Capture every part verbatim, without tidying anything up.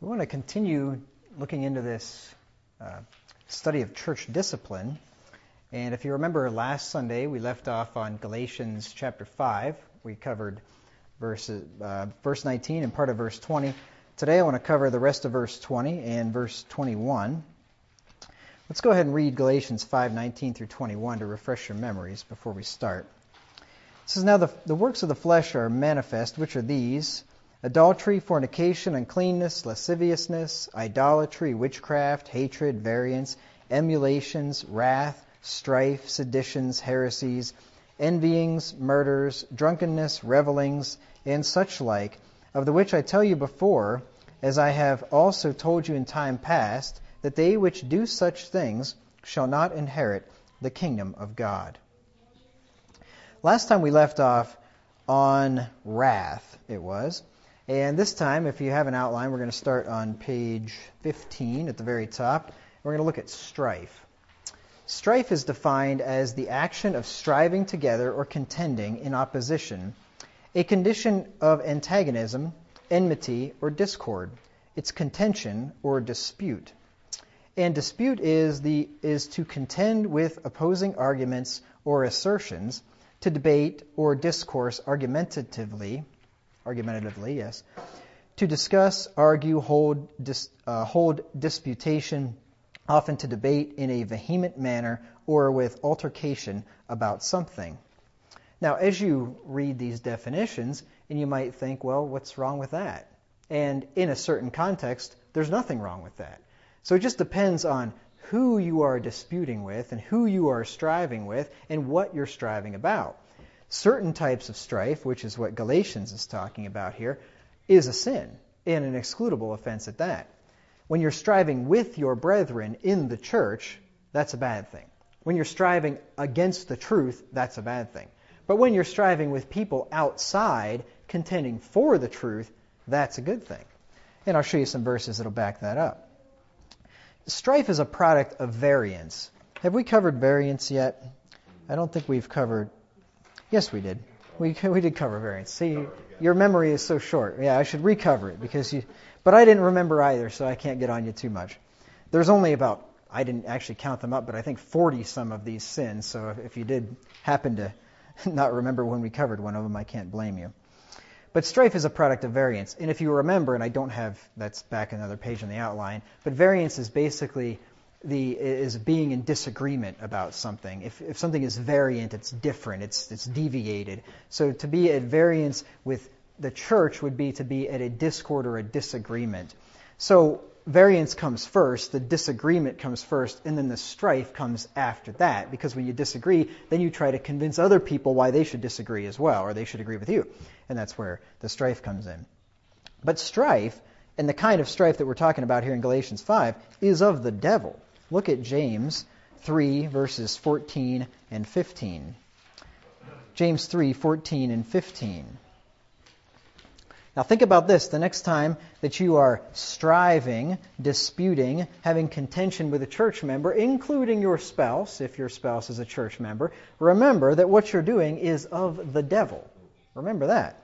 We want to continue looking into this uh, study of church discipline. And if you remember last Sunday, we left off on Galatians chapter five. We covered verses, uh, verse nineteen and part of verse twenty. Today I want to cover the rest of verse twenty and verse twenty-one. Let's go ahead and read Galatians five nineteen through twenty-one to refresh your memories before we start. It says, Now the, the works of the flesh are manifest, which are these: adultery, fornication, uncleanness, lasciviousness, idolatry, witchcraft, hatred, variance, emulations, wrath, strife, seditions, heresies, envyings, murders, drunkenness, revelings, and such like, of the which I tell you before, as I have also told you in time past, that they which do such things shall not inherit the kingdom of God. Last time we left off on wrath, it was. And this time, if you have an outline, we're going to start on page fifteen at the very top. We're going to look at strife. Strife is defined as the action of striving together or contending in opposition, a condition of antagonism, enmity, or discord. It's contention or dispute. And dispute is the is to contend with opposing arguments or assertions, to debate or discourse argumentatively, argumentatively, yes, to discuss, argue, hold, dis, uh, hold disputation, often to debate in a vehement manner or with altercation about something. Now, as you read these definitions, and you might think, well, what's wrong with that? And in a certain context, there's nothing wrong with that. So it just depends on who you are disputing with and who you are striving with and what you're striving about. Certain types of strife, which is what Galatians is talking about here, is a sin, and an excludable offense at that. When you're striving with your brethren in the church, that's a bad thing. When you're striving against the truth, that's a bad thing. But when you're striving with people outside, contending for the truth, that's a good thing. And I'll show you some verses that'll back that up. Strife is a product of variance. Have we covered variance yet? I don't think we've covered... Yes, we did. We we did cover variance. See, your memory is so short. Yeah, I should recover it because you. But I didn't remember either, so I can't get on you too much. There's only about, I didn't actually count them up, but I think forty some of these sins. So if, if you did happen to not remember when we covered one of them, I can't blame you. But strife is a product of variance, and if you remember, and I don't have, that's back another page on the outline. But variance is basically the is being in disagreement about something. If if something is variant, it's different, it's it's deviated. So to be at variance with the church would be to be at a discord or a disagreement. So variance comes first, the disagreement comes first, and then the strife comes after that. Because when you disagree, then you try to convince other people why they should disagree as well, or they should agree with you. And that's where the strife comes in. But strife, and the kind of strife that we're talking about here in Galatians five, is of the devil. Look at James three, verses fourteen and fifteen. James three, fourteen and fifteen. Now think about this. The next time that you are striving, disputing, having contention with a church member, including your spouse, if your spouse is a church member, remember that what you're doing is of the devil. Remember that.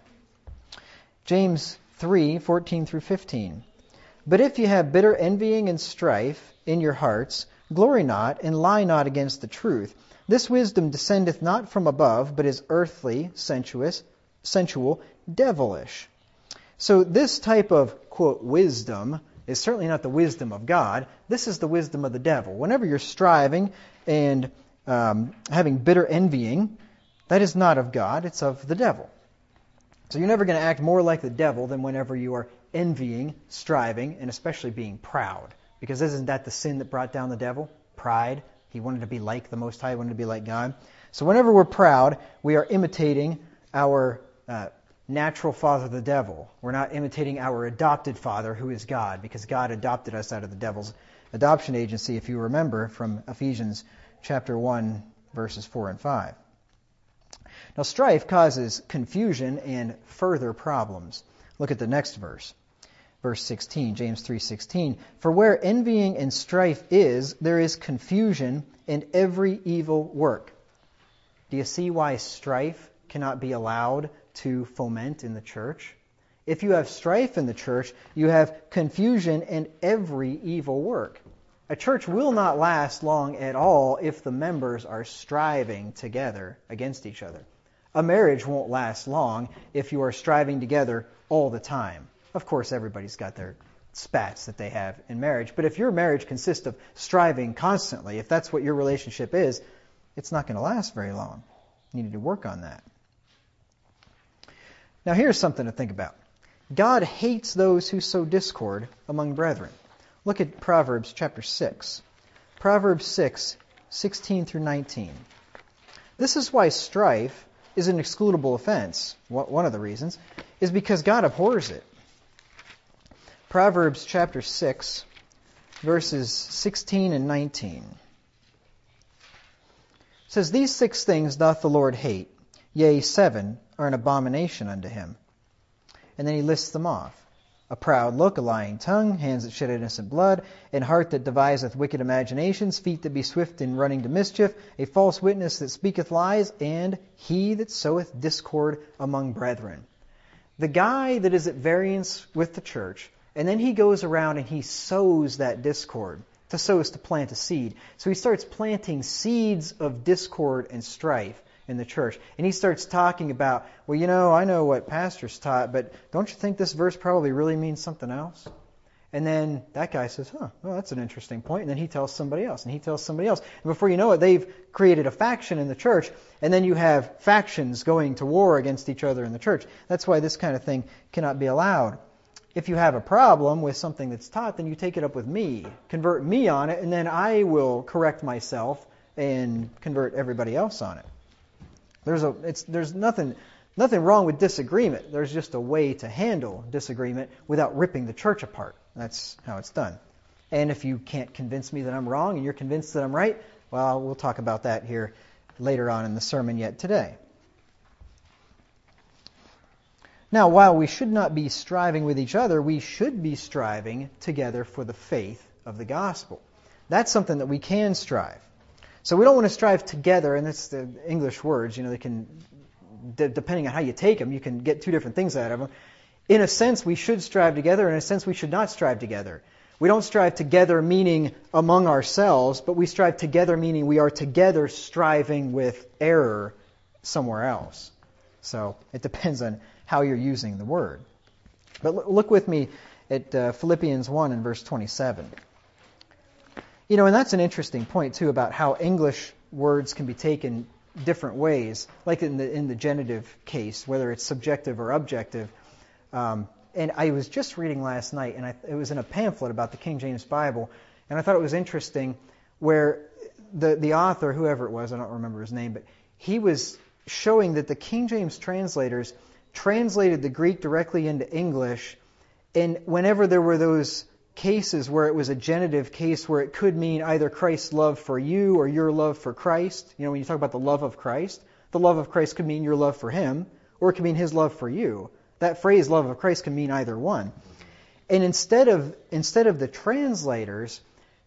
James three, fourteen through fifteen. But if you have bitter envying and strife in your hearts, glory not, and lie not against the truth. This wisdom descendeth not from above, but is earthly, sensuous, sensual, devilish. So this type of, quote, wisdom is certainly not the wisdom of God. This is the wisdom of the devil. Whenever you're striving and um, having bitter envying, that is not of God, it's of the devil. So you're never going to act more like the devil than whenever you are envying, striving, and especially being proud. Because isn't that the sin that brought down the devil? Pride. He wanted to be like the Most High, wanted to be like God. So whenever we're proud, we are imitating our uh, natural father, the devil. We're not imitating our adopted father, who is God, because God adopted us out of the devil's adoption agency, if you remember from Ephesians chapter one, verses four and five. Now, strife causes confusion and further problems. Look at the next verse. Verse sixteen, James three sixteen. For where envying and strife is, there is confusion and every evil work. Do you see why strife cannot be allowed to foment in the church? If you have strife in the church, you have confusion and every evil work. A church will not last long at all if the members are striving together against each other. A marriage won't last long if you are striving together all the time. Of course, everybody's got their spats that they have in marriage, but if your marriage consists of striving constantly, if that's what your relationship is, it's not going to last very long. You need to work on that. Now, here's something to think about. God hates those who sow discord among brethren. Look at Proverbs chapter six. Proverbs six, sixteen through nineteen. This is why strife is an excludable offense. One of the reasons is because God abhors it. Proverbs chapter six, verses sixteen and nineteen. It says, "These six things doth the Lord hate, yea, seven are an abomination unto him." And then he lists them off. "A proud look, a lying tongue, hands that shed innocent blood, an heart that deviseth wicked imaginations, feet that be swift in running to mischief, a false witness that speaketh lies, and he that soweth discord among brethren." The guy that is at variance with the church, and then he goes around and he sows that discord. To sow is to plant a seed. So he starts planting seeds of discord and strife in the church. And he starts talking about, well, you know, I know what pastors taught, but don't you think this verse probably really means something else? And then that guy says, huh, well, that's an interesting point. And then he tells somebody else, and he tells somebody else. And before you know it, they've created a faction in the church, and then you have factions going to war against each other in the church. That's why this kind of thing cannot be allowed. If you have a problem with something that's taught, then you take it up with me. Convert me on it, and then I will correct myself and convert everybody else on it. There's a, it's, there's nothing, nothing wrong with disagreement. There's just a way to handle disagreement without ripping the church apart. That's how it's done. And if you can't convince me that I'm wrong and you're convinced that I'm right, well, we'll talk about that here later on in the sermon yet today. Now, while we should not be striving with each other, we should be striving together for the faith of the gospel. That's something that we can strive. So we don't want to strive together, and that's the English words, you know, they can, d- depending on how you take them, you can get two different things out of them. In a sense, we should strive together. In a sense, we should not strive together. We don't strive together meaning among ourselves, but we strive together meaning we are together striving with error somewhere else. So it depends on how you're using the word. But look with me at uh, Philippians one and verse twenty-seven. You know, and that's an interesting point, too, about how English words can be taken different ways, like in the in the genitive case, whether it's subjective or objective. Um, and I was just reading last night, and I, it was in a pamphlet about the King James Bible, and I thought it was interesting where the, the author, whoever it was, I don't remember his name, but he was showing that the King James translators translated the Greek directly into English, and whenever there were those cases where it was a genitive case where it could mean either Christ's love for you or your love for Christ, you know, when you talk about the love of Christ, the love of Christ could mean your love for him, or it could mean his love for you. That phrase, love of Christ, can mean either one. And instead of instead of the translators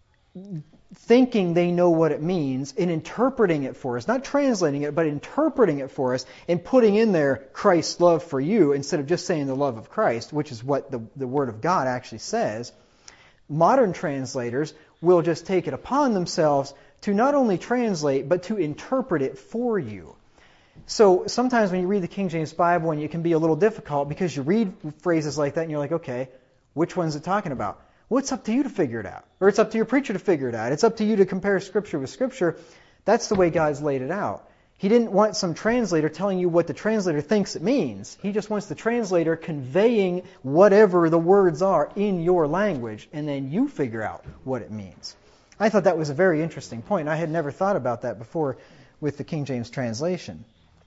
thinking they know what it means and interpreting it for us, not translating it, but interpreting it for us and putting in there Christ's love for you instead of just saying the love of Christ, which is what the, the Word of God actually says, modern translators will just take it upon themselves to not only translate, but to interpret it for you. So sometimes when you read the King James Bible, and it can be a little difficult because you read phrases like that and you're like, okay, which one's it talking about? Well, it's up to you to figure it out. Or it's up to your preacher to figure it out. It's up to you to compare Scripture with Scripture. That's the way God's laid it out. He didn't want some translator telling you what the translator thinks it means. He just wants the translator conveying whatever the words are in your language, and then you figure out what it means. I thought that was a very interesting point. I had never thought about that before with the King James translation.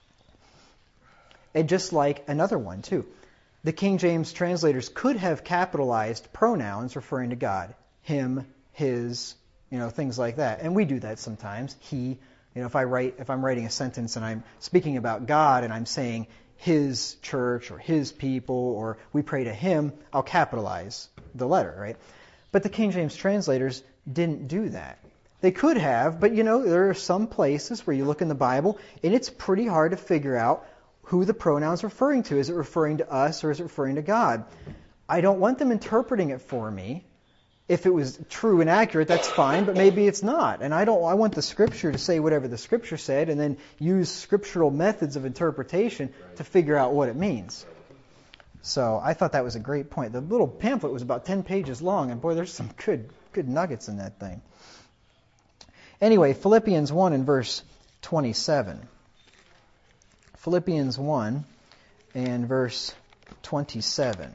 And just like another one, too. The King James translators could have capitalized pronouns referring to God. Him, his, you know, things like that. And we do that sometimes. He, you know, if I write, if I'm writing a sentence and I'm speaking about God and I'm saying his church or his people or we pray to him, I'll capitalize the letter, right? But the King James translators didn't do that. They could have, but you know, there are some places where you look in the Bible and it's pretty hard to figure out who the pronoun's referring to. Is it referring to us or is it referring to God? I don't want them interpreting it for me. If it was true and accurate, that's fine, but maybe it's not. And I don't. I want the Scripture to say whatever the Scripture said and then use scriptural methods of interpretation to figure out what it means. So I thought that was a great point. The little pamphlet was about ten pages long, and boy, there's some good, good nuggets in that thing. Anyway, Philippians one and verse twenty-seven. Philippians one and verse twenty-seven.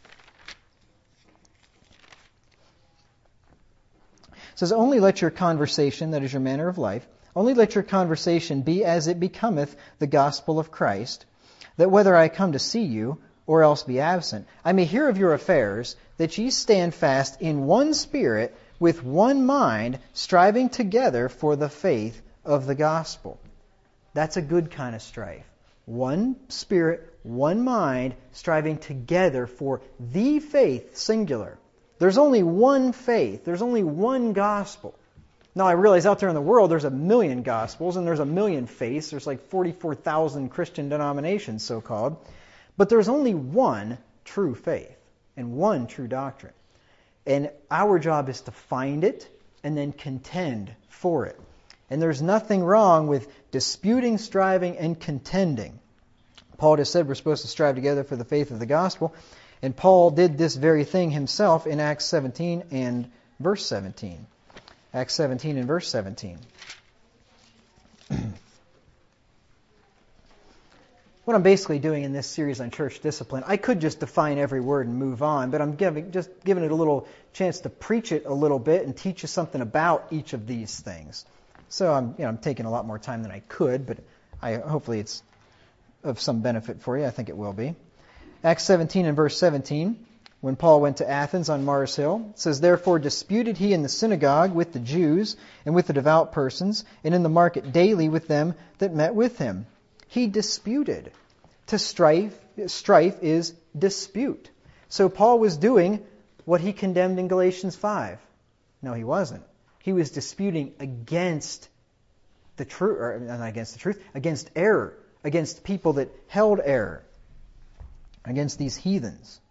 It says, only let your conversation, that is your manner of life, only let your conversation be as it becometh the gospel of Christ, that whether I come to see you, or else be absent, I may hear of your affairs, that ye stand fast in one spirit, with one mind, striving together for the faith of the gospel. That's a good kind of strife. One spirit, one mind, striving together for the faith, singular. There's only one faith. There's only one gospel. Now, I realize out there in the world there's a million gospels and there's a million faiths. There's like forty-four thousand Christian denominations, so-called. But there's only one true faith and one true doctrine. And our job is to find it and then contend for it. And there's nothing wrong with disputing, striving, and contending. Paul just said we're supposed to strive together for the faith of the gospel. And Paul did this very thing himself in Acts seventeen and verse seventeen. Acts seventeen and verse seventeen. What I'm basically doing in this series on church discipline, I could just define every word and move on, but I'm giving, just giving it a little chance to preach it a little bit and teach you something about each of these things. So I'm, you know, I'm taking a lot more time than I could, but I hopefully it's of some benefit for you. I think it will be. Acts seventeen and verse seventeen, when Paul went to Athens on Mars Hill, it says, therefore disputed he in the synagogue with the Jews and with the devout persons, and in the market daily with them that met with him. He disputed. To strife, strife is dispute. So Paul was doing what he condemned in Galatians five. No, he wasn't. He was disputing against the truth, or not against the truth, against error, against people that held error, against these heathens.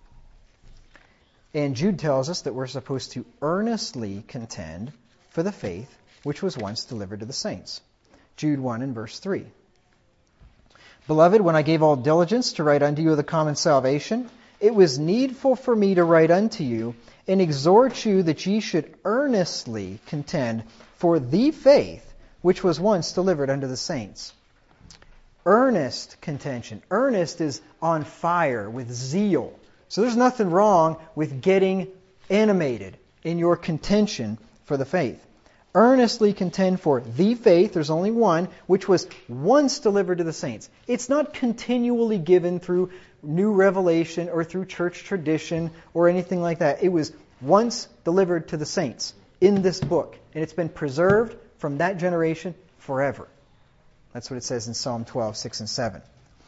And Jude tells us that we're supposed to earnestly contend for the faith which was once delivered to the saints. Jude one and verse three. Beloved, when I gave all diligence to write unto you of the common salvation, it was needful for me to write unto you and exhort you that ye should earnestly contend for the faith which was once delivered unto the saints. Earnest contention. Earnest is on fire with zeal. So there's nothing wrong with getting animated in your contention for the faith. Earnestly contend for the faith, there's only one, which was once delivered to the saints. It's not continually given through new revelation or through church tradition or anything like that. It was once delivered to the saints in this book, and it's been preserved from that generation forever. That's what it says in Psalm twelve, six and seven.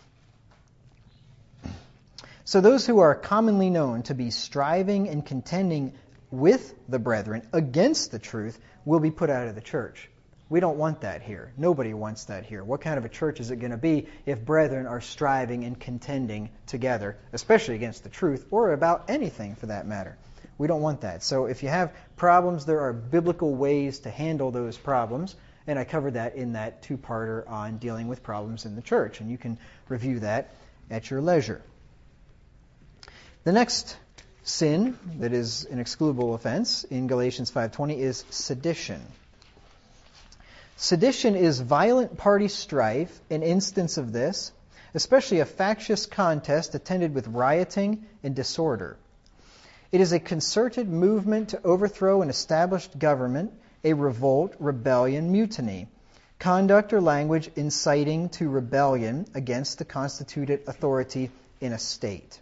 So those who are commonly known to be striving and contending with the brethren against the truth will be put out of the church. We don't want that here. Nobody wants that here. What kind of a church is it going to be if brethren are striving and contending together, especially against the truth, or about anything for that matter? We don't want that. So if you have problems, there are biblical ways to handle those problems. And I covered that in that two-parter on dealing with problems in the church. And you can review that at your leisure. The next sin that is an excludable offense in Galatians five twenty is sedition. Sedition is violent party strife, an instance of this, especially a factious contest attended with rioting and disorder. It is a concerted movement to overthrow an established government, a revolt, rebellion, mutiny, conduct or language inciting to rebellion against the constituted authority in a state.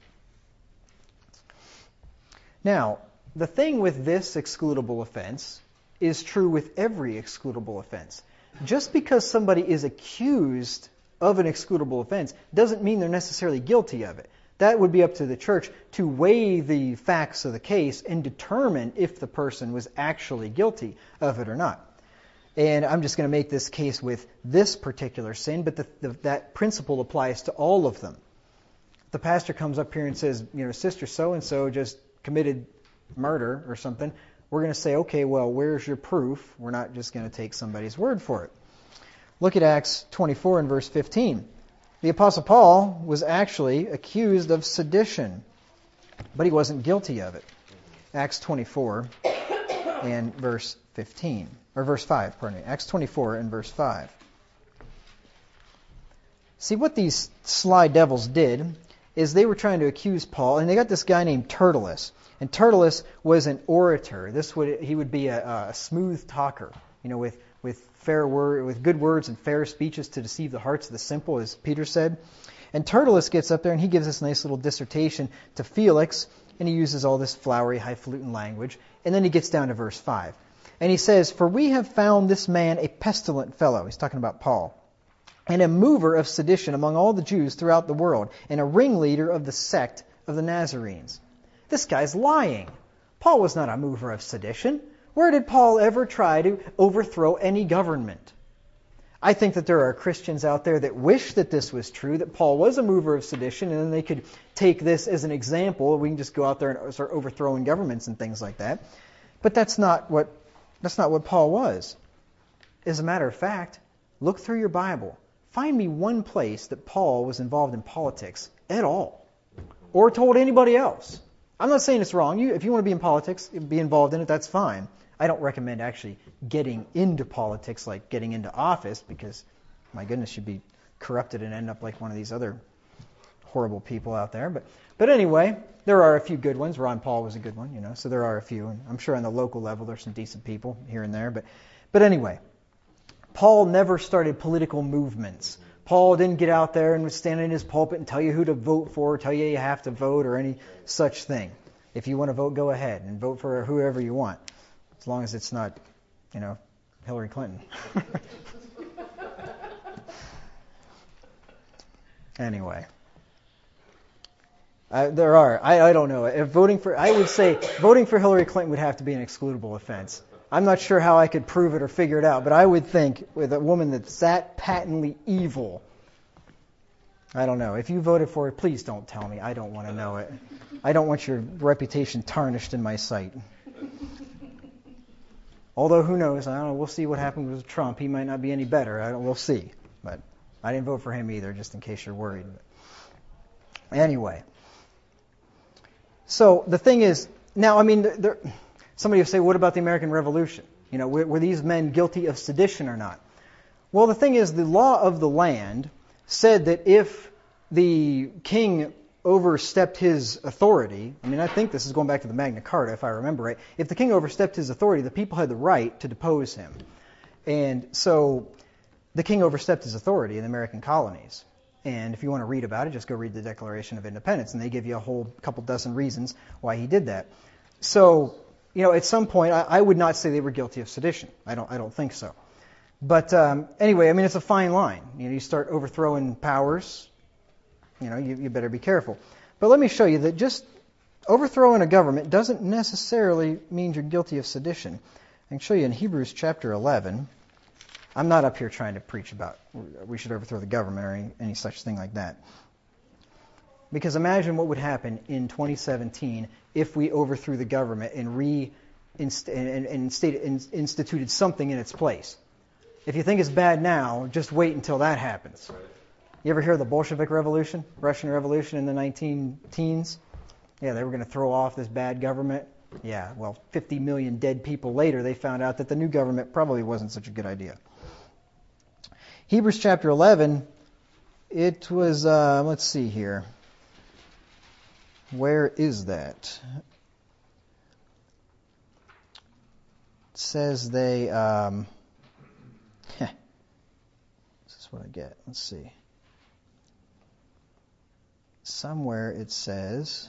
Now, the thing with this excludable offense is true with every excludable offense. Just because somebody is accused of an excludable offense doesn't mean they're necessarily guilty of it. That would be up to the church to weigh the facts of the case and determine if the person was actually guilty of it or not. And I'm just going to make this case with this particular sin, but the, the, that principle applies to all of them. The pastor comes up here and says, you know, Sister so-and-so just committed murder or something. We're going to say, okay, well, where's your proof? We're not just going to take somebody's word for it. Look at Acts twenty-four and verse fifteen. The Apostle Paul was actually accused of sedition, but he wasn't guilty of it. Acts twenty-four and verse fifteen. Or verse five, pardon me. Acts twenty-four and verse five. See, what these sly devils did is they were trying to accuse Paul, and they got this guy named Tertullus. And Tertullus was an orator. This would he would be a, a smooth talker, you know, with, with fair word, with good words and fair speeches to deceive the hearts of the simple, as Peter said. And Tertullus gets up there and he gives this nice little dissertation to Felix, and he uses all this flowery, highfalutin language. And then he gets down to verse five. And he says, "For we have found this man a pestilent fellow." He's talking about Paul. "And a mover of sedition among all the Jews throughout the world, and a ringleader of the sect of the Nazarenes." This guy's lying. Paul was not a mover of sedition. Where did Paul ever try to overthrow any government? I think that there are Christians out there that wish that this was true, that Paul was a mover of sedition, and then they could take this as an example. We can just go out there and start overthrowing governments and things like that. But that's not what that's not what Paul was. As a matter of fact, look through your Bible. Find me one place that Paul was involved in politics at all, or told anybody else. I'm not saying it's wrong. You, if you want to be in politics, be involved in it, that's fine. I don't recommend actually getting into politics, like getting into office, because, my goodness, you'd be corrupted and end up like one of these other horrible people out there. But but anyway, there are a few good ones. Ron Paul was a good one, you know, so there are a few. And I'm sure on the local level there's some decent people here and there. But But anyway, Paul never started political movements. Paul didn't get out there and stand in his pulpit and tell you who to vote for, tell you you have to vote, or any such thing. If you want to vote, go ahead and vote for whoever you want, as long as it's not, you know, Hillary Clinton. Anyway, I, there are. I, I don't know. If voting for, I would say voting for Hillary Clinton would have to be an excludable offense. I'm not sure how I could prove it or figure it out, but I would think with a woman that's that patently evil, I don't know. If you voted for her, please don't tell me. I don't want to know it. I don't want your reputation tarnished in my sight. Although, who knows? I don't know. We'll see what happens with Trump. He might not be any better. I don't, we'll see. But I didn't vote for him either, just in case you're worried. But anyway. So the thing is, now, I mean, there, somebody will say, what about the American Revolution? You know, were, were these men guilty of sedition or not? Well, the thing is, the law of the land said that if the king overstepped his authority, I mean, I think this is going back to the Magna Carta, if I remember right. If the king overstepped his authority, the people had the right to depose him. And so the king overstepped his authority in the American colonies. And if you want to read about it, just go read the Declaration of Independence, and they give you a whole couple dozen reasons why he did that. So, you know, at some point, I, I would not say they were guilty of sedition. I don't, I don't think so. But um, anyway, I mean, it's a fine line. You know, you start overthrowing powers, you know, you, you better be careful. But let me show you that just overthrowing a government doesn't necessarily mean you're guilty of sedition. I can show you in Hebrews chapter eleven. I'm not up here trying to preach about we should overthrow the government or any, any such thing like that. Because imagine what would happen in twenty seventeen if we overthrew the government and re inst- and, and state, in, instituted something in its place. If you think it's bad now, just wait until that happens. You ever hear of the Bolshevik Revolution, Russian Revolution in the nineteen teens? Yeah, they were going to throw off this bad government. Yeah, well, fifty million dead people later, they found out that the new government probably wasn't such a good idea. Hebrews chapter eleven, it was, uh, let's see here. Where is that? It says they, um, this is what I get. Let's see. Somewhere it says,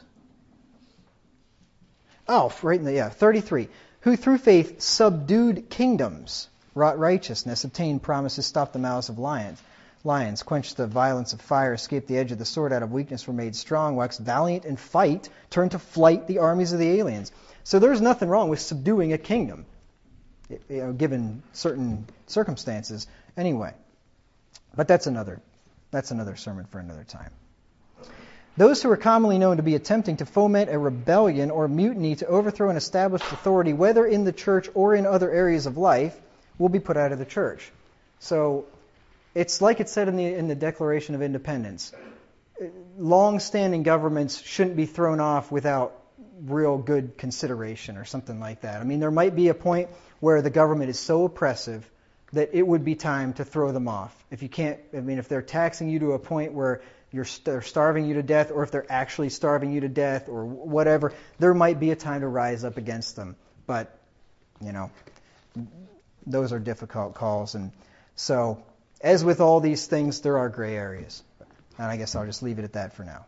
oh, right in the, yeah, thirty-three. Who through faith subdued kingdoms, wrought righteousness, obtained promises, stopped the mouths of lions, lions, quenched the violence of fire, escaped the edge of the sword, out of weakness were made strong, waxed valiant in fight, turned to flight the armies of the aliens. So there's nothing wrong with subduing a kingdom. you know, given certain circumstances anyway. But that's another that's another sermon for another time. Those who are commonly known to be attempting to foment a rebellion or mutiny to overthrow an established authority, whether in the church or in other areas of life, will be put out of the church. So it's like it said in the in the Declaration of Independence. Long-standing governments shouldn't be thrown off without real good consideration or something like that. I mean, there might be a point where the government is so oppressive that it would be time to throw them off. If you can't, I mean, if they're taxing you to a point where you're they're starving you to death, or if they're actually starving you to death, or whatever, there might be a time to rise up against them. But, you know, those are difficult calls. And so, as with all these things, there are gray areas. And I guess I'll just leave it at that for now.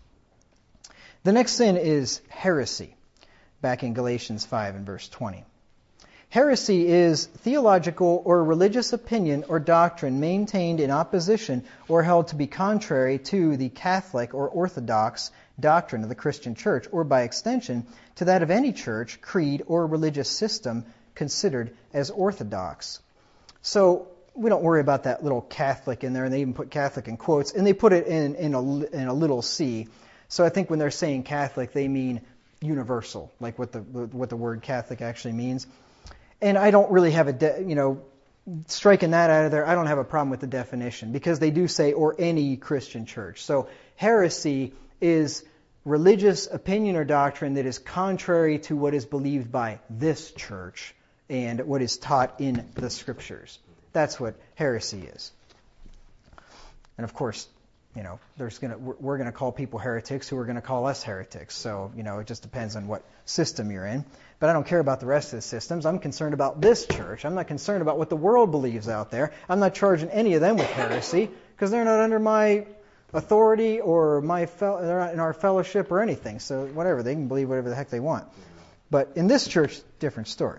The next sin is heresy, back in Galatians five and verse twenty. Heresy is theological or religious opinion or doctrine maintained in opposition or held to be contrary to the Catholic or Orthodox doctrine of the Christian church, or by extension to that of any church, creed, or religious system considered as orthodox. So we don't worry about that little Catholic in there, and they even put Catholic in quotes, and they put it in, in, a, in a little c. So I think when they're saying Catholic, they mean universal, like what the what the word Catholic actually means. And I don't really have a, de- you know, striking that out of there, I don't have a problem with the definition, because they do say, or any Christian church. So heresy is religious opinion or doctrine that is contrary to what is believed by this church and what is taught in the Scriptures. That's what heresy is. And of course, you know, there's gonna we're going to call people heretics who are going to call us heretics. So, you know, it just depends on what system you're in. But I don't care about the rest of the systems. I'm concerned about this church. I'm not concerned about what the world believes out there. I'm not charging any of them with heresy because they're not under my authority or my fel- they're not in our fellowship or anything. So whatever, they can believe whatever the heck they want. But in this church, different story.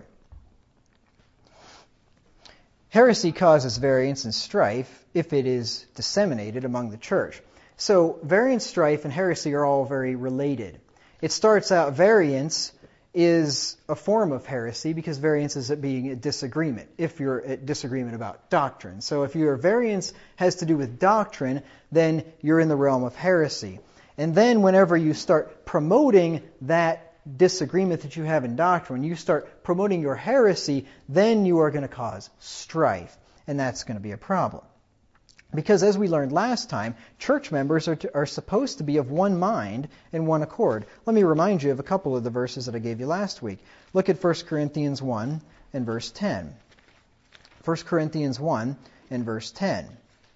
Heresy causes variance and strife if it is disseminated among the church. So variance, strife, and heresy are all very related. It starts out, variance is a form of heresy because variance is it being a disagreement, if you're at disagreement about doctrine. So if your variance has to do with doctrine, then you're in the realm of heresy. And then whenever you start promoting that disagreement that you have in doctrine, when you start promoting your heresy, then you are going to cause strife. And that's going to be a problem. Because as we learned last time, church members are, to, are supposed to be of one mind and one accord. Let me remind you of a couple of the verses that I gave you last week. Look at First Corinthians one and verse ten. First Corinthians one and verse ten.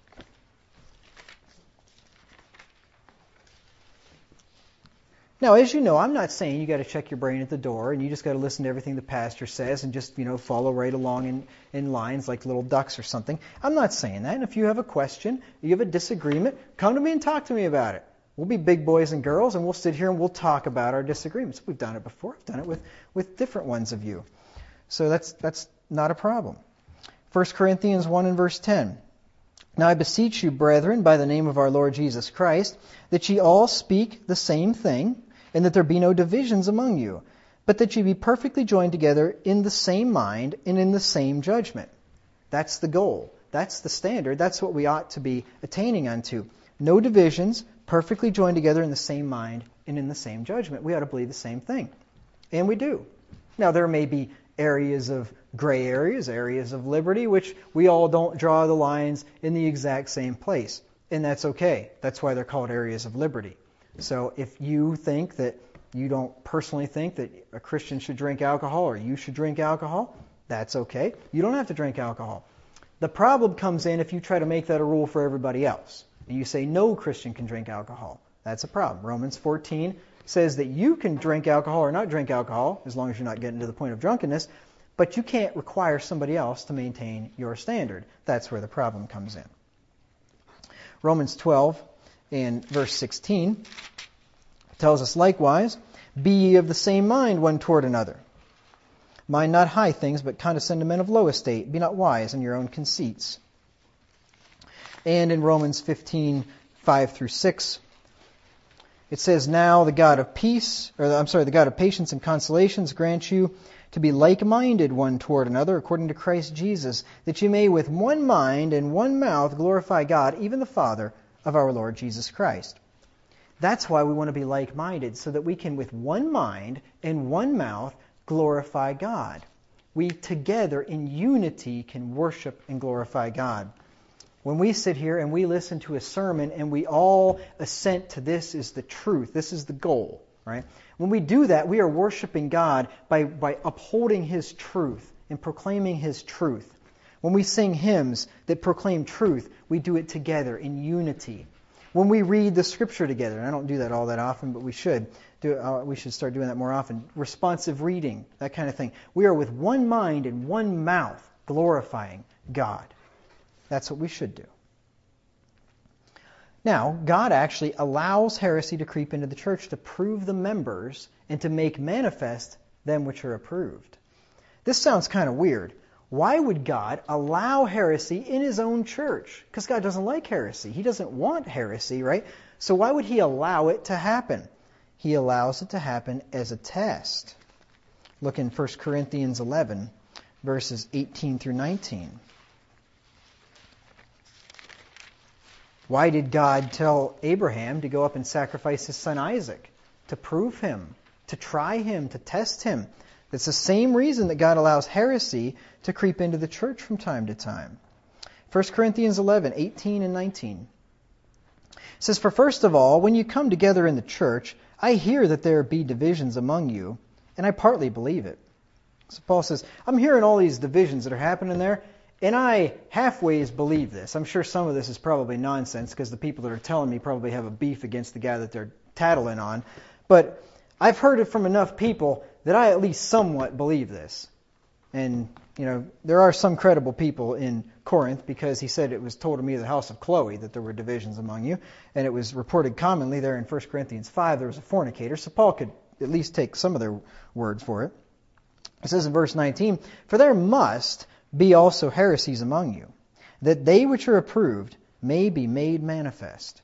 Now, as you know, I'm not saying you got to check your brain at the door and you just got to listen to everything the pastor says and just, you know, follow right along in, in lines like little ducks or something. I'm not saying that. And if you have a question, you have a disagreement, come to me and talk to me about it. We'll be big boys and girls and we'll sit here and we'll talk about our disagreements. We've done it before. I've done it with, with different ones of you. So that's that's not a problem. First Corinthians one and verse ten. Now I beseech you, brethren, by the name of our Lord Jesus Christ, that ye all speak the same thing, and that there be no divisions among you, but that ye be perfectly joined together in the same mind and in the same judgment. That's the goal. That's the standard. That's what we ought to be attaining unto. No divisions, perfectly joined together in the same mind and in the same judgment. We ought to believe the same thing. And we do. Now, there may be areas of gray areas, areas of liberty, which we all don't draw the lines in the exact same place. And that's okay. That's why they're called areas of liberty. So if you think that you don't personally think that a Christian should drink alcohol or you should drink alcohol, that's okay. You don't have to drink alcohol. The problem comes in if you try to make that a rule for everybody else. And you say no Christian can drink alcohol. That's a problem. Romans fourteen says that you can drink alcohol or not drink alcohol, as long as you're not getting to the point of drunkenness, but you can't require somebody else to maintain your standard. That's where the problem comes in. Romans twelve and verse sixteen tells us likewise, be ye of the same mind one toward another. Mind not high things, but condescend to men of low estate. Be not wise in your own conceits. And in Romans fifteen, five through six, it says, now the God of peace, or I'm sorry, the God of patience and consolations grant you to be like-minded one toward another according to Christ Jesus, that you may with one mind and one mouth glorify God, even the Father of our Lord Jesus Christ. That's why we want to be like-minded, so that we can with one mind and one mouth glorify God. We together in unity can worship and glorify God. When we sit here and we listen to a sermon and we all assent to this is the truth, this is the goal, right? When we do that, we are worshiping God by, by upholding His truth and proclaiming His truth. When we sing hymns that proclaim truth, we do it together in unity. When we read the Scripture together, and I don't do that all that often, but we should do. Uh, we should start doing that more often. Responsive reading, that kind of thing. We are with one mind and one mouth glorifying God. That's what we should do. Now, God actually allows heresy to creep into the church to prove the members and to make manifest them which are approved. This sounds kind of weird. Why would God allow heresy in His own church? Because God doesn't like heresy. He doesn't want heresy, right? So why would He allow it to happen? He allows it to happen as a test. Look in First Corinthians eleven, verses eighteen through nineteen. Why did God tell Abraham to go up and sacrifice his son Isaac? To prove him, to try him, to test him. It's the same reason that God allows heresy to creep into the church from time to time. First Corinthians eleven, eighteen and nineteen. It says, "For first of all, when you come together in the church, I hear that there be divisions among you, and I partly believe it." So Paul says, I'm hearing all these divisions that are happening there, and I halfways believe this. I'm sure some of this is probably nonsense because the people that are telling me probably have a beef against the guy that they're tattling on. But I've heard it from enough people that I at least somewhat believe this. And, you know, there are some credible people in Corinth because he said it was told to me of the house of Chloe that there were divisions among you. And it was reported commonly there in First Corinthians five there was a fornicator. So Paul could at least take some of their word for it. It says in verse nineteen, "For there must be also heresies among you, that they which are approved may be made manifest."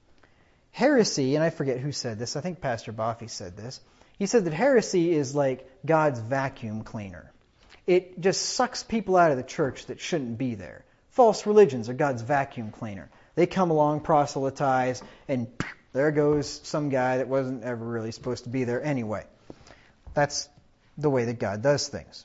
Heresy, and I forget who said this, I think Pastor Boffey said this. He said that heresy is like God's vacuum cleaner. It just sucks people out of the church that shouldn't be there. False religions are God's vacuum cleaner. They come along, proselytize, and there goes some guy that wasn't ever really supposed to be there anyway. That's the way that God does things.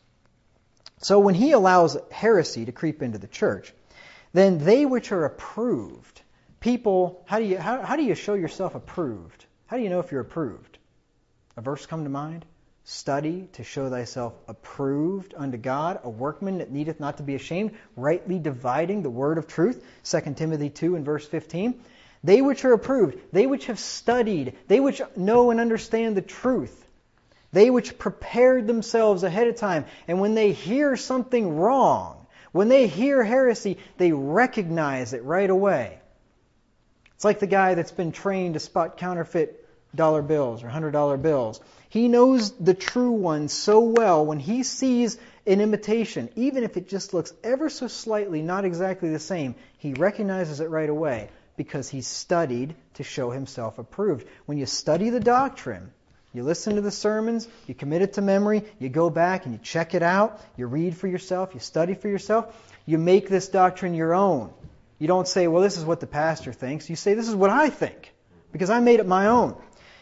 So when He allows heresy to creep into the church, then they which are approved, people, how do you how, how do you show yourself approved? How do you know if you're approved? A verse come to mind? Study to show thyself approved unto God, a workman that needeth not to be ashamed, rightly dividing the word of truth. Second Timothy two and verse fifteen. They which are approved, they which have studied, they which know and understand the truth, they which prepared themselves ahead of time, and when they hear something wrong, when they hear heresy, they recognize it right away. It's like the guy that's been trained to spot counterfeit dollar bills or one hundred dollar bills. He knows the true one so well when he sees an imitation, even if it just looks ever so slightly not exactly the same, he recognizes it right away because he's studied to show himself approved. When you study the doctrine, you listen to the sermons, you commit it to memory, you go back and you check it out, you read for yourself, you study for yourself, you make this doctrine your own. You don't say, well, this is what the pastor thinks. You say, this is what I think, because I made it my own.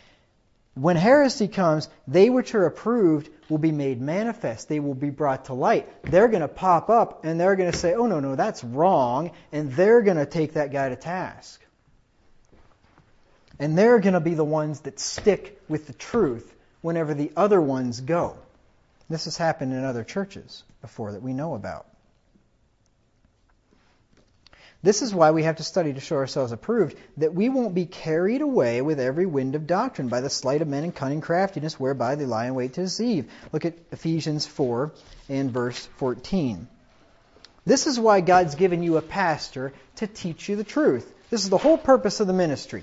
When heresy comes, they which are approved will be made manifest. They will be brought to light. They're going to pop up and they're going to say, oh, no, no, that's wrong. And they're going to take that guy to task. And they're going to be the ones that stick with the truth whenever the other ones go. This has happened in other churches before that we know about. This is why we have to study to show ourselves approved, that we won't be carried away with every wind of doctrine by the sleight of men and cunning craftiness whereby they lie in wait to deceive. Look at Ephesians four and verse fourteen. This is why God's given you a pastor to teach you the truth. This is the whole purpose of the ministry.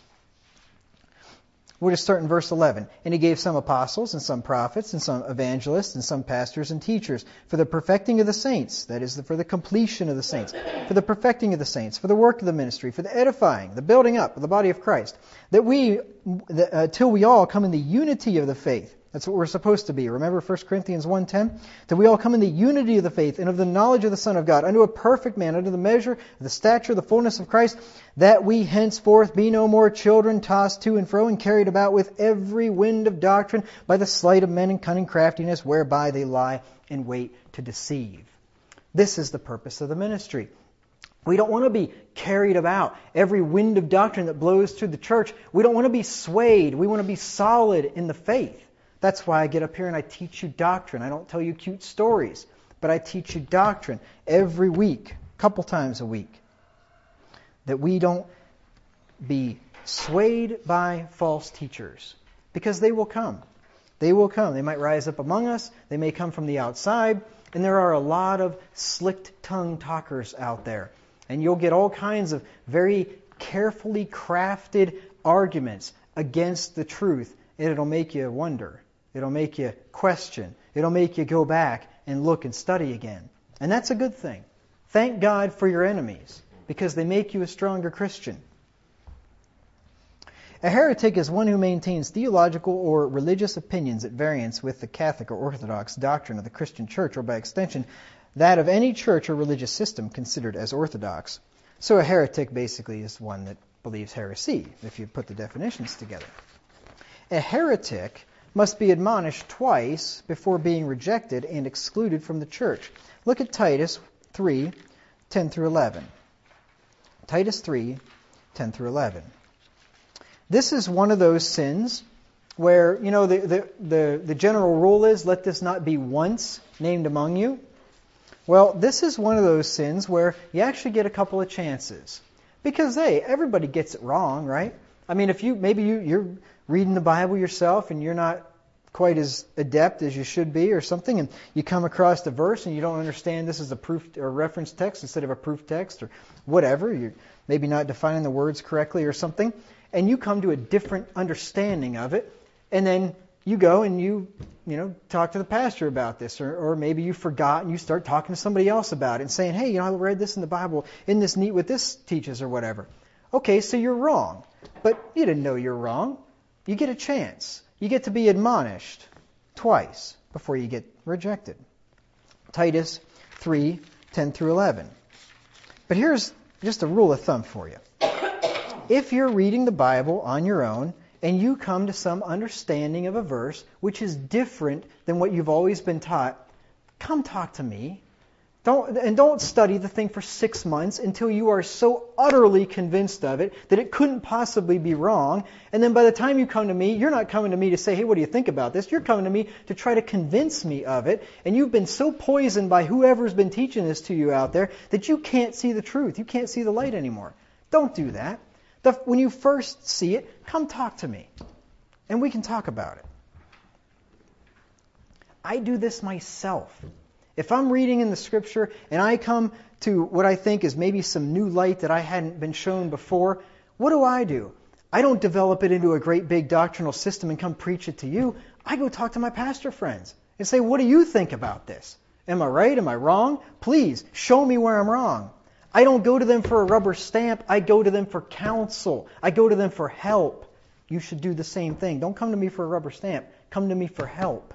We'll just start in verse eleven. And He gave some apostles and some prophets and some evangelists and some pastors and teachers for the perfecting of the saints, that is, for the completion of the saints, for the perfecting of the saints, for the work of the ministry, for the edifying, the building up of the body of Christ, that we, uh, till we all come in the unity of the faith That's what we're supposed to be. Remember First Corinthians one ten? That we all come in the unity of the faith and of the knowledge of the Son of God, unto a perfect man, unto the measure of the stature of the fullness of Christ, that we henceforth be no more children, tossed to and fro and carried about with every wind of doctrine by the sleight of men and cunning craftiness, whereby they lie in wait to deceive. This is the purpose of the ministry. We don't want to be carried about every wind of doctrine that blows through the church. We don't want to be swayed. We want to be solid in the faith. That's why I get up here and I teach you doctrine. I don't tell you cute stories, but I teach you doctrine every week, a couple times a week. That we don't be swayed by false teachers, because they will come. They will come. They might rise up among us. They may come from the outside. And there are a lot of slick-tongued talkers out there. And you'll get all kinds of very carefully crafted arguments against the truth. And it'll make you wonder. It'll make you question. It'll make you go back and look and study again. And that's a good thing. Thank God for your enemies, because they make you a stronger Christian. A heretic is one who maintains theological or religious opinions at variance with the Catholic or Orthodox doctrine of the Christian Church, or by extension, that of any church or religious system considered as orthodox. So a heretic basically is one that believes heresy, if you put the definitions together. A heretic must be admonished twice before being rejected and excluded from the church. Look at Titus three, ten through eleven. Titus three, ten through eleven. This is one of those sins where, you know, the, the, the, the general rule is, let this not be once named among you. Well, this is one of those sins where you actually get a couple of chances. Because, hey, everybody gets it wrong, right? I mean, if you, maybe you, you're reading the Bible yourself and you're not quite as adept as you should be or something, and you come across the verse and you don't understand this is a proof or reference text instead of a proof text or whatever. You're maybe not defining the words correctly or something. And you come to a different understanding of it, and then you go and you, you know, talk to the pastor about this, or, or maybe you forgot and you start talking to somebody else about it and saying, hey, you know, I read this in the Bible, isn't this neat what this teaches or whatever. Okay, so you're wrong, but you didn't know you're wrong. You get a chance. You get to be admonished twice before you get rejected. Titus three, ten through eleven. But here's just a rule of thumb for you. If you're reading the Bible on your own and you come to some understanding of a verse which is different than what you've always been taught, come talk to me. Don't, and don't study the thing for six months until you are so utterly convinced of it that it couldn't possibly be wrong. And then by the time you come to me, you're not coming to me to say, hey, what do you think about this? You're coming to me to try to convince me of it. And you've been so poisoned by whoever's been teaching this to you out there that you can't see the truth. You can't see the light anymore. Don't do that. The, when you first see it, come talk to me. And we can talk about it. I do this myself. If I'm reading in the Scripture and I come to what I think is maybe some new light that I hadn't been shown before, what do I do? I don't develop it into a great big doctrinal system and come preach it to you. I go talk to my pastor friends and say, what do you think about this? Am I right? Am I wrong? Please, show me where I'm wrong. I don't go to them for a rubber stamp. I go to them for counsel. I go to them for help. You should do the same thing. Don't come to me for a rubber stamp. Come to me for help.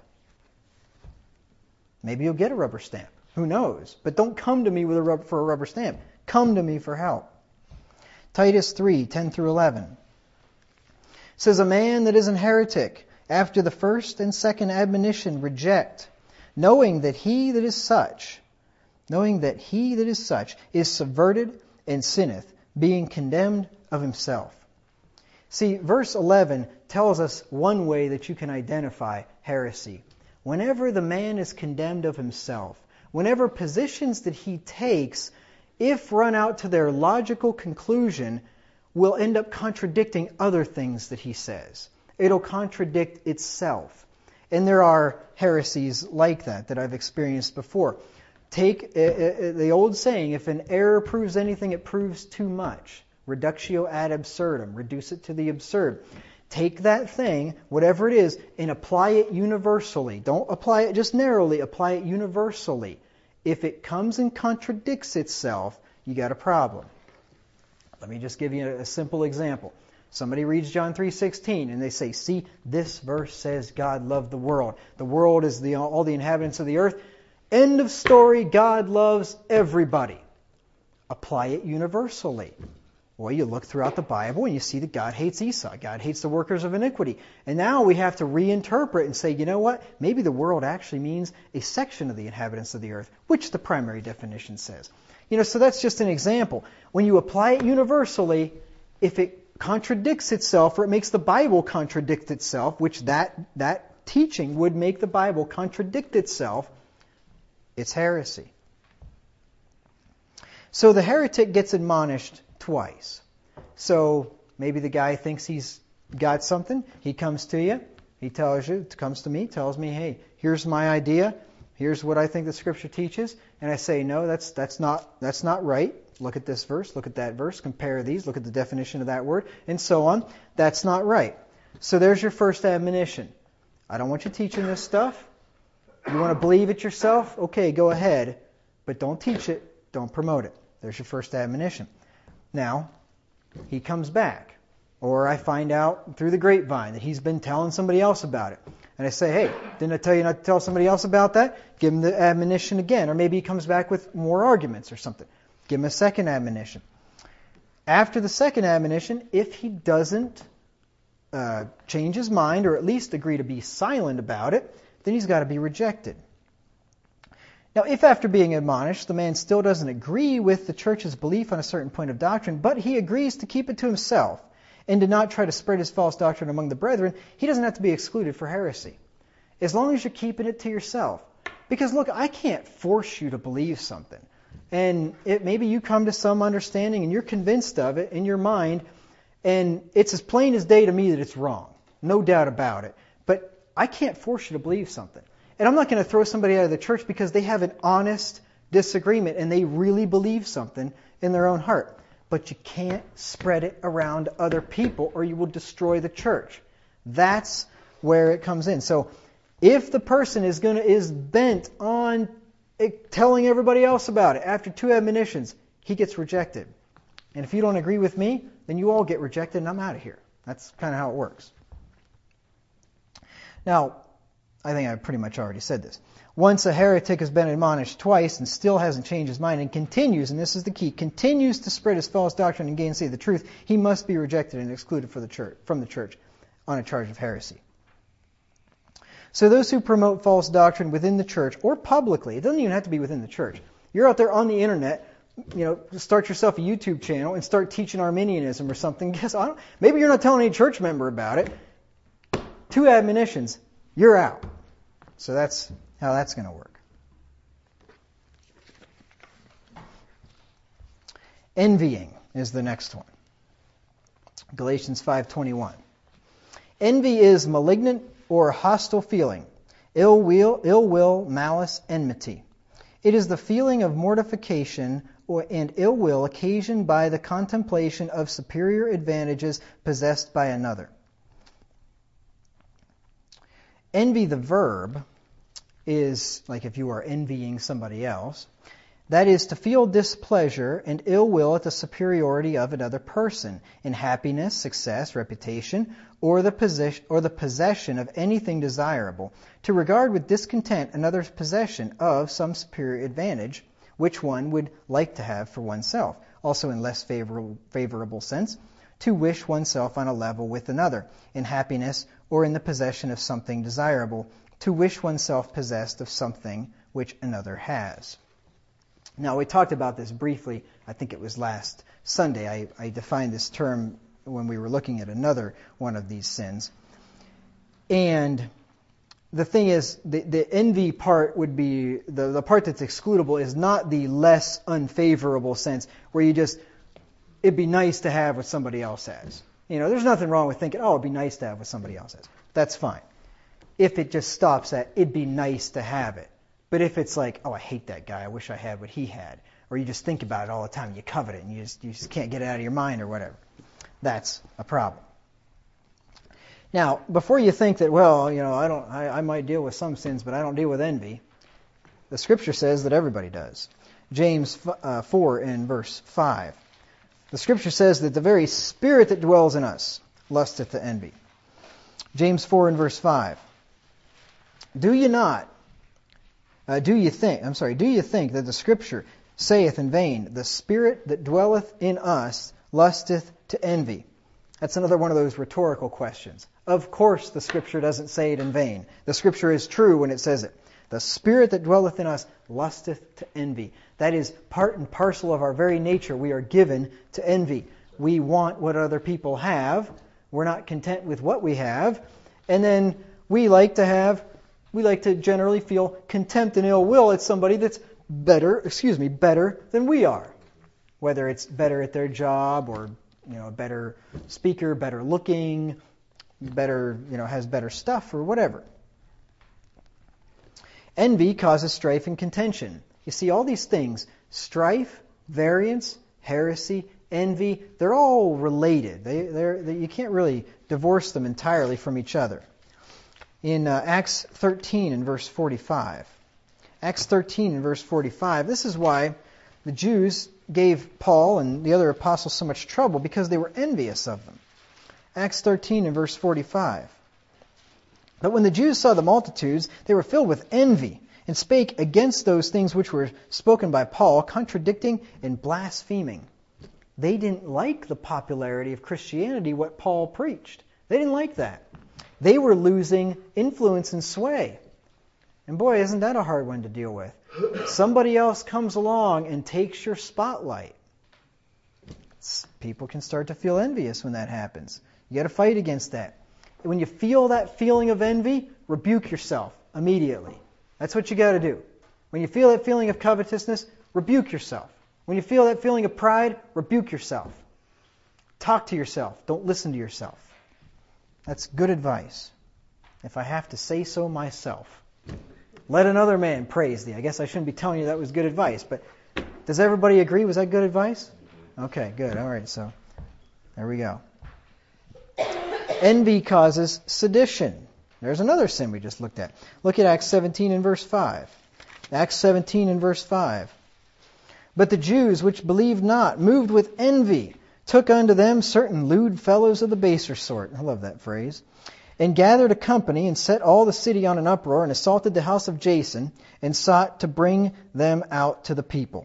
Maybe you'll get a rubber stamp. Who knows? But don't come to me with a rubber, for a rubber stamp. Come to me for help. Titus three, ten through eleven. Says, a man that is an heretic, after the first and second admonition, reject, knowing that he that is such, knowing that he that is such is subverted and sinneth, being condemned of himself. See, verse eleven tells us one way that you can identify heresy. Whenever the man is condemned of himself, whenever positions that he takes, if run out to their logical conclusion, will end up contradicting other things that he says. It'll contradict itself. And there are heresies like that that I've experienced before. Take uh, uh, the old saying, if an error proves anything, it proves too much. Reductio ad absurdum. Reduce it to the absurd. Take that thing, whatever it is, and apply it universally. Don't apply it just narrowly. Apply it universally. If it comes and contradicts itself, you got a problem. Let me just give you a simple example. Somebody reads John three sixteen and they say, see, this verse says God loved the world. The world is the all the inhabitants of the earth. End of story. God loves everybody. Apply it universally. Well, you look throughout the Bible and you see that God hates Esau. God hates the workers of iniquity. And now we have to reinterpret and say, you know what? Maybe the world actually means a section of the inhabitants of the earth, which the primary definition says. You know, so that's just an example. When you apply it universally, if it contradicts itself or it makes the Bible contradict itself, which that, that teaching would make the Bible contradict itself, it's heresy. So the heretic gets admonished twice. So maybe the guy thinks he's got something. He comes to you. He tells you, comes to me, tells me, hey, here's my idea. Here's what I think the Scripture teaches. And I say, no, that's that's not that's not right. Look at this verse. Look at that verse. Compare these. Look at the definition of that word, and so on. That's not right. So there's your first admonition. I don't want you teaching this stuff. You want to believe it yourself? Okay, go ahead. But don't teach it. Don't promote it. There's your first admonition. Now, he comes back. Or I find out through the grapevine that he's been telling somebody else about it. And I say, hey, didn't I tell you not to tell somebody else about that? Give him the admonition again. Or maybe he comes back with more arguments or something. Give him a second admonition. After the second admonition, if he doesn't uh, change his mind or at least agree to be silent about it, then he's got to be rejected. Now, if after being admonished, the man still doesn't agree with the church's belief on a certain point of doctrine, but he agrees to keep it to himself and to not try to spread his false doctrine among the brethren, he doesn't have to be excluded for heresy. As long as you're keeping it to yourself. Because look, I can't force you to believe something. And it, maybe you come to some understanding and you're convinced of it in your mind, and it's as plain as day to me that it's wrong. No doubt about it. But I can't force you to believe something. And I'm not going to throw somebody out of the church because they have an honest disagreement and they really believe something in their own heart. But you can't spread it around to other people or you will destroy the church. That's where it comes in. So if the person is going to is bent on telling everybody else about it after two admonitions, he gets rejected. And if you don't agree with me, then you all get rejected and I'm out of here. That's kind of how it works. Now, I think I pretty much already said this. Once a heretic has been admonished twice and still hasn't changed his mind and continues, and this is the key, continues to spread his false doctrine and gainsay the truth, he must be rejected and excluded for the church, from the church on a charge of heresy. So those who promote false doctrine within the church or publicly, it doesn't even have to be within the church. You're out there on the internet, you know, start yourself a YouTube channel and start teaching Arminianism or something. Guess I don't, maybe you're not telling any church member about it. Two admonitions, you're out. So that's how that's going to work. Envying is the next one. Galatians five twenty-one. Envy is malignant or hostile feeling, ill will, ill will, malice, enmity. It is the feeling of mortification or, and ill will occasioned by the contemplation of superior advantages possessed by another. Envy, the verb, is like if you are envying somebody else. That is to feel displeasure and ill will at the superiority of another person in happiness, success, reputation, or the possession or the possession of anything desirable. To regard with discontent another's possession of some superior advantage, which one would like to have for oneself. Also in less favorable, favorable sense, to wish oneself on a level with another in happiness or in the possession of something desirable. To wish oneself possessed of something which another has. Now, we talked about this briefly, I think it was last Sunday. I, I defined this term when we were looking at another one of these sins. And the thing is, the, the envy part would be, the, the part that's excludable is not the less unfavorable sense where you just, it'd be nice to have what somebody else has. You know, there's nothing wrong with thinking, oh, it'd be nice to have what somebody else has. That's fine. If it just stops at, it'd be nice to have it. But if it's like, oh, I hate that guy, I wish I had what he had, or you just think about it all the time, you covet it, and you just, you just can't get it out of your mind or whatever, that's a problem. Now, before you think that, well, you know, I don't, I, I might deal with some sins, but I don't deal with envy, the Scripture says that everybody does. James uh, four in verse five. The Scripture says that the very Spirit that dwells in us lusteth to envy. James four and verse five. Do you not, uh, do you think, I'm sorry, do you think that the Scripture saith in vain, the Spirit that dwelleth in us lusteth to envy? That's another one of those rhetorical questions. Of course the Scripture doesn't say it in vain. The Scripture is true when it says it. The Spirit that dwelleth in us lusteth to envy. That is part and parcel of our very nature. We are given to envy. We want what other people have. We're not content with what we have. And then we like to have, we like to generally feel contempt and ill will at somebody that's better, excuse me, better than we are. Whether it's better at their job or, you know, a better speaker, better looking, better, you know, has better stuff or whatever. Envy causes strife and contention. You see, all these things, strife, variance, heresy, envy, they're all related. They, they're, they, you can't really divorce them entirely from each other. In uh, Acts thirteen and verse forty-five, Acts thirteen and verse forty-five, this is why the Jews gave Paul and the other apostles so much trouble, because they were envious of them. Acts thirteen and verse forty-five. But when the Jews saw the multitudes, they were filled with envy, and spake against those things which were spoken by Paul, contradicting and blaspheming. They didn't like the popularity of Christianity, what Paul preached. They didn't like that. They were losing influence and sway. And boy, isn't that a hard one to deal with. Somebody else comes along and takes your spotlight. People can start to feel envious when that happens. You got to fight against that. When you feel that feeling of envy, rebuke yourself immediately. That's what you got to do. When you feel that feeling of covetousness, rebuke yourself. When you feel that feeling of pride, rebuke yourself. Talk to yourself. Don't listen to yourself. That's good advice. If I have to say so myself. Let another man praise thee. I guess I shouldn't be telling you that was good advice, but does everybody agree? Was that good advice? Okay, good. All right, so there we go. Envy causes sedition. There's another sin we just looked at. Look at Acts seventeen and verse five. Acts seventeen and verse five. But the Jews which believed not, moved with envy, took unto them certain lewd fellows of the baser sort. I love that phrase. And gathered a company, and set all the city on an uproar, and assaulted the house of Jason, and sought to bring them out to the people.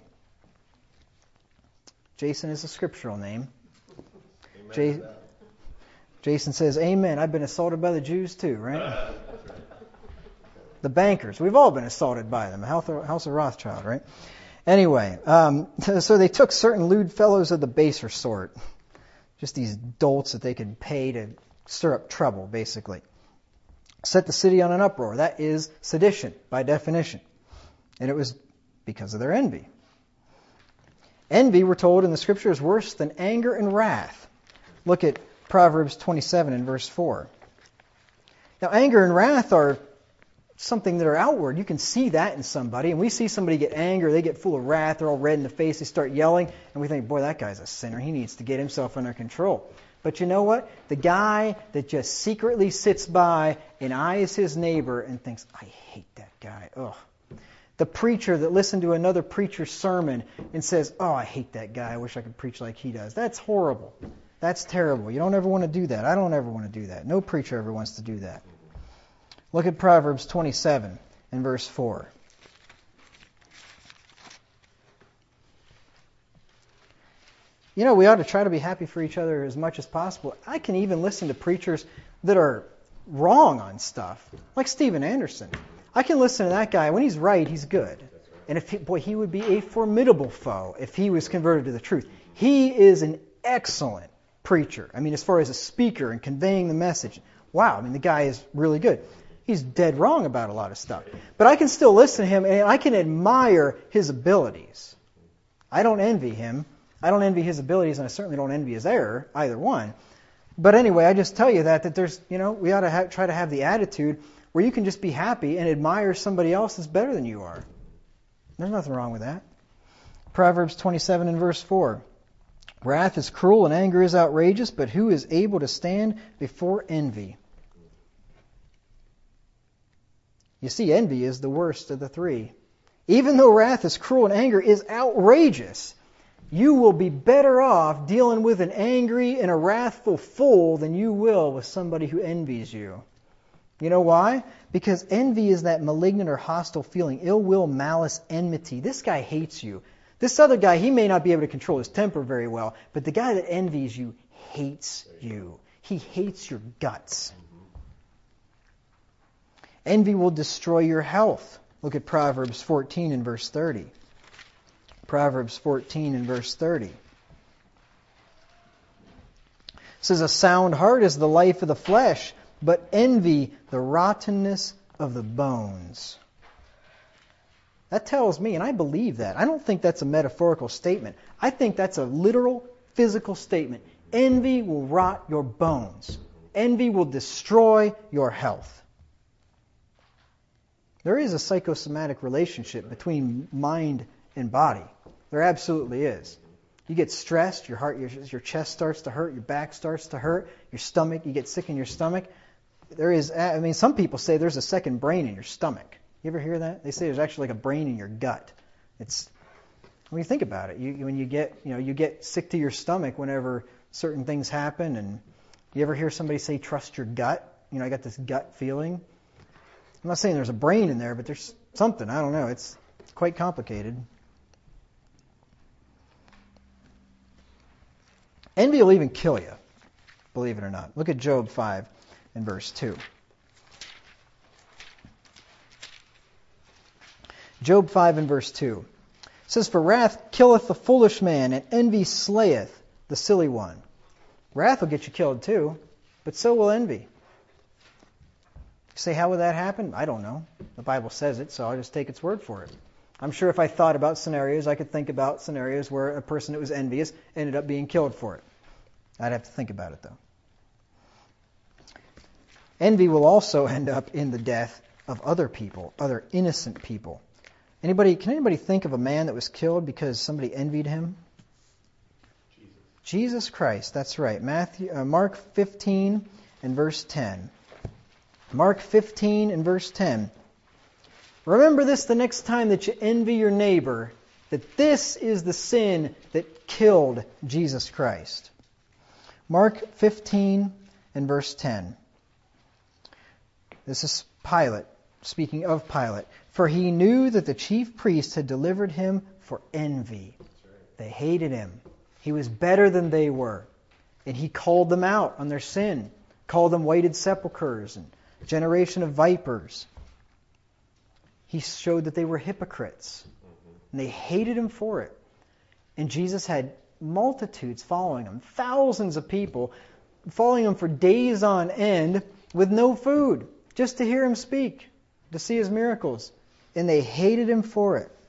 Jason is a scriptural name. J- Jason says, amen. I've been assaulted by the Jews too, right? The bankers. We've all been assaulted by them. House of Rothschild, right? Anyway, um, so they took certain lewd fellows of the baser sort. Just these dolts that they could pay to stir up trouble, basically. Set the city on an uproar. That is sedition, by definition. And it was because of their envy. Envy, we're told in the Scripture, is worse than anger and wrath. Look at Proverbs twenty-seven and verse four. Now, anger and wrath are something that are outward. You can see that in somebody. And we see somebody get angry, they get full of wrath, they're all red in the face, they start yelling, and we think, boy, that guy's a sinner. He needs to get himself under control. But you know what? The guy that just secretly sits by and eyes his neighbor and thinks, I hate that guy. Ugh. The preacher that listened to another preacher's sermon and says, oh, I hate that guy. I wish I could preach like he does. That's horrible. That's terrible. You don't ever want to do that. I don't ever want to do that. No preacher ever wants to do that. Look at Proverbs twenty-seven and verse four. You know, we ought to try to be happy for each other as much as possible. I can even listen to preachers that are wrong on stuff, like Steven Anderson. I can listen to that guy. When he's right, he's good. And if he, boy, he would be a formidable foe if he was converted to the truth. He is an excellent preacher. I mean, as far as a speaker and conveying the message, wow, I mean, the guy is really good. He's dead wrong about a lot of stuff. But I can still listen to him, and I can admire his abilities. I don't envy him. I don't envy his abilities, and I certainly don't envy his error, either one. But anyway, I just tell you that, that there's, you know, we ought to have, try to have the attitude where you can just be happy and admire somebody else that's better than you are. There's nothing wrong with that. Proverbs twenty-seven and verse four. Wrath is cruel and anger is outrageous, but who is able to stand before envy? You see, envy is the worst of the three. Even though wrath is cruel and anger is outrageous, You will be better off dealing with an angry and a wrathful fool than you will with somebody who envies you. You know why? Because envy is that malignant or hostile feeling, ill will, malice, enmity. This guy hates you. This other guy, he may not be able to control his temper very well, but the guy that envies you hates you. He hates your guts. Envy will destroy your health. Look at Proverbs fourteen and verse thirty. Proverbs fourteen and verse thirty. It says, a sound heart is the life of the flesh, but envy the rottenness of the bones. That tells me, and I believe that. I don't think that's a metaphorical statement. I think that's a literal, physical statement. Envy will rot your bones. Envy will destroy your health. There is a psychosomatic relationship between mind and body. There absolutely is. You get stressed, your heart, your, your chest starts to hurt, your back starts to hurt, your stomach, you get sick in your stomach. There is, I mean, some people say there's a second brain in your stomach. You ever hear that? They say there's actually like a brain in your gut. It's, when you think about it, you, when you get, you know, you get sick to your stomach whenever certain things happen, and you ever hear somebody say, trust your gut? You know, I got this gut feeling. I'm not saying there's a brain in there, but there's something. I don't know. It's quite complicated. Envy will even kill you, believe it or not. Look at Job five and verse two. Job five and verse two. It says, for wrath killeth the foolish man, and envy slayeth the silly one. Wrath will get you killed too, but so will envy. You say, how would that happen? I don't know. The Bible says it, so I'll just take its word for it. I'm sure if I thought about scenarios, I could think about scenarios where a person that was envious ended up being killed for it. I'd have to think about it, though. Envy will also end up in the death of other people, other innocent people. Anybody? Can anybody think of a man that was killed because somebody envied him? Jesus, Jesus Christ, that's right. Matthew, uh, Mark fifteen and verse ten. Mark fifteen and verse ten. Remember this the next time that you envy your neighbor, that this is the sin that killed Jesus Christ. Mark fifteen and verse ten. This is Pilate, speaking of Pilate. For he knew that the chief priests had delivered him for envy. They hated him. He was better than they were. And he called them out on their sin. Called them whited sepulchres and generation of vipers. He showed that they were hypocrites. And they hated him for it. And Jesus had multitudes following him. Thousands of people following him for days on end with no food. Just to hear him speak. To see his miracles. And they hated him for it.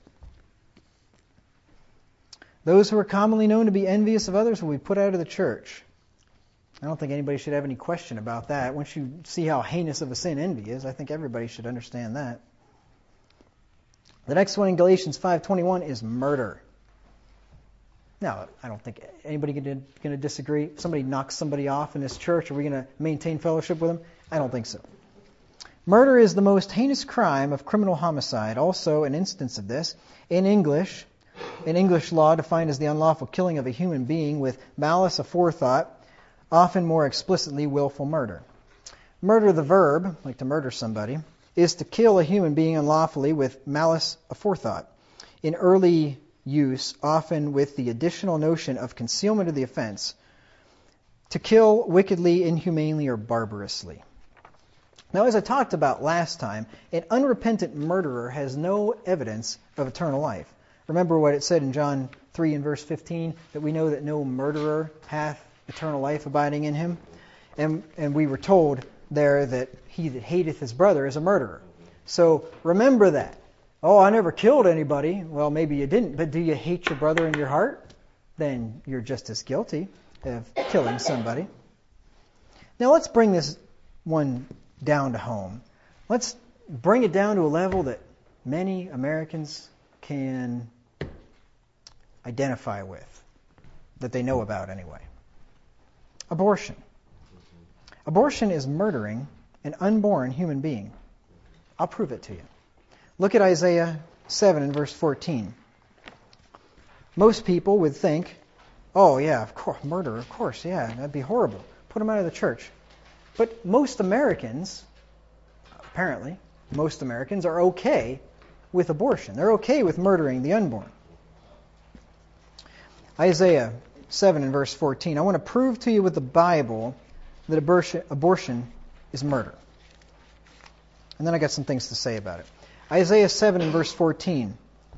Those who are commonly known to be envious of others will be put out of the church. I don't think anybody should have any question about that. Once you see how heinous of a sin envy is, I think everybody should understand that. The next one in Galatians five twenty-one is murder. Now, I don't think anybody going to disagree. If somebody knocks somebody off in this church, are we going to maintain fellowship with them? I don't think so. Murder is the most heinous crime of criminal homicide. Also, an instance of this in English, in English law, defined as the unlawful killing of a human being with malice aforethought, often more explicitly willful murder. Murder, the verb, like to murder somebody, is to kill a human being unlawfully with malice aforethought. In early use, often with the additional notion of concealment of the offense, to kill wickedly, inhumanely, or barbarously. Now, as I talked about last time, an unrepentant murderer has no evidence of eternal life. Remember what it said in John three and verse fifteen, that we know that no murderer hath eternal life abiding in him? And, and we were told there that he that hateth his brother is a murderer. So remember that. Oh, I never killed anybody. Well, maybe you didn't, but do you hate your brother in your heart? Then you're just as guilty of killing somebody. Now let's bring this one down to home. Let's bring it down to a level that many Americans can identify with, that they know about anyway. Abortion. Abortion is murdering an unborn human being. I'll prove it to you. Look at Isaiah seven and verse fourteen. Most people would think, oh yeah, of course, murder, of course, yeah, that'd be horrible. Put them out of the church. But most Americans, apparently, most Americans are okay with abortion. They're okay with murdering the unborn. Isaiah seven and verse fourteen. I want to prove to you with the Bible that abortion, abortion is murder. And then I got some things to say about it. Isaiah seven and verse fourteen.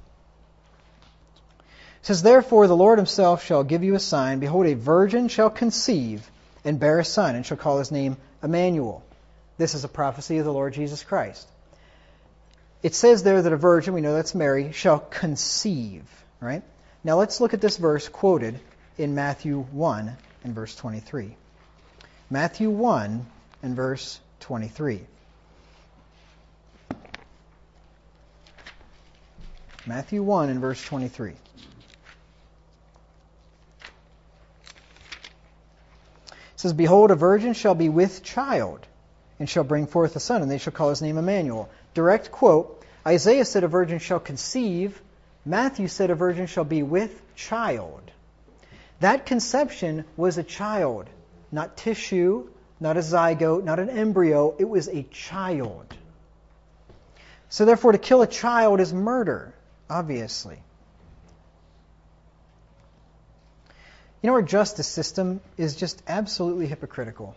It says, therefore the Lord himself shall give you a sign. Behold, a virgin shall conceive and bear a son, and shall call his name Emmanuel. This is a prophecy of the Lord Jesus Christ. It says there that a virgin, we know that's Mary, shall conceive. Right? Now let's look at this verse quoted in Matthew one and verse twenty-three. Matthew one and verse twenty-three. Matthew one and verse twenty-three. It says, behold, a virgin shall be with child, and shall bring forth a son, and they shall call his name Emmanuel. Direct quote, Isaiah said a virgin shall conceive. Matthew said a virgin shall be with child. That conception was a child, not tissue, not a zygote, not an embryo. It was a child. So therefore, to kill a child is murder, obviously. You know, our justice system is just absolutely hypocritical.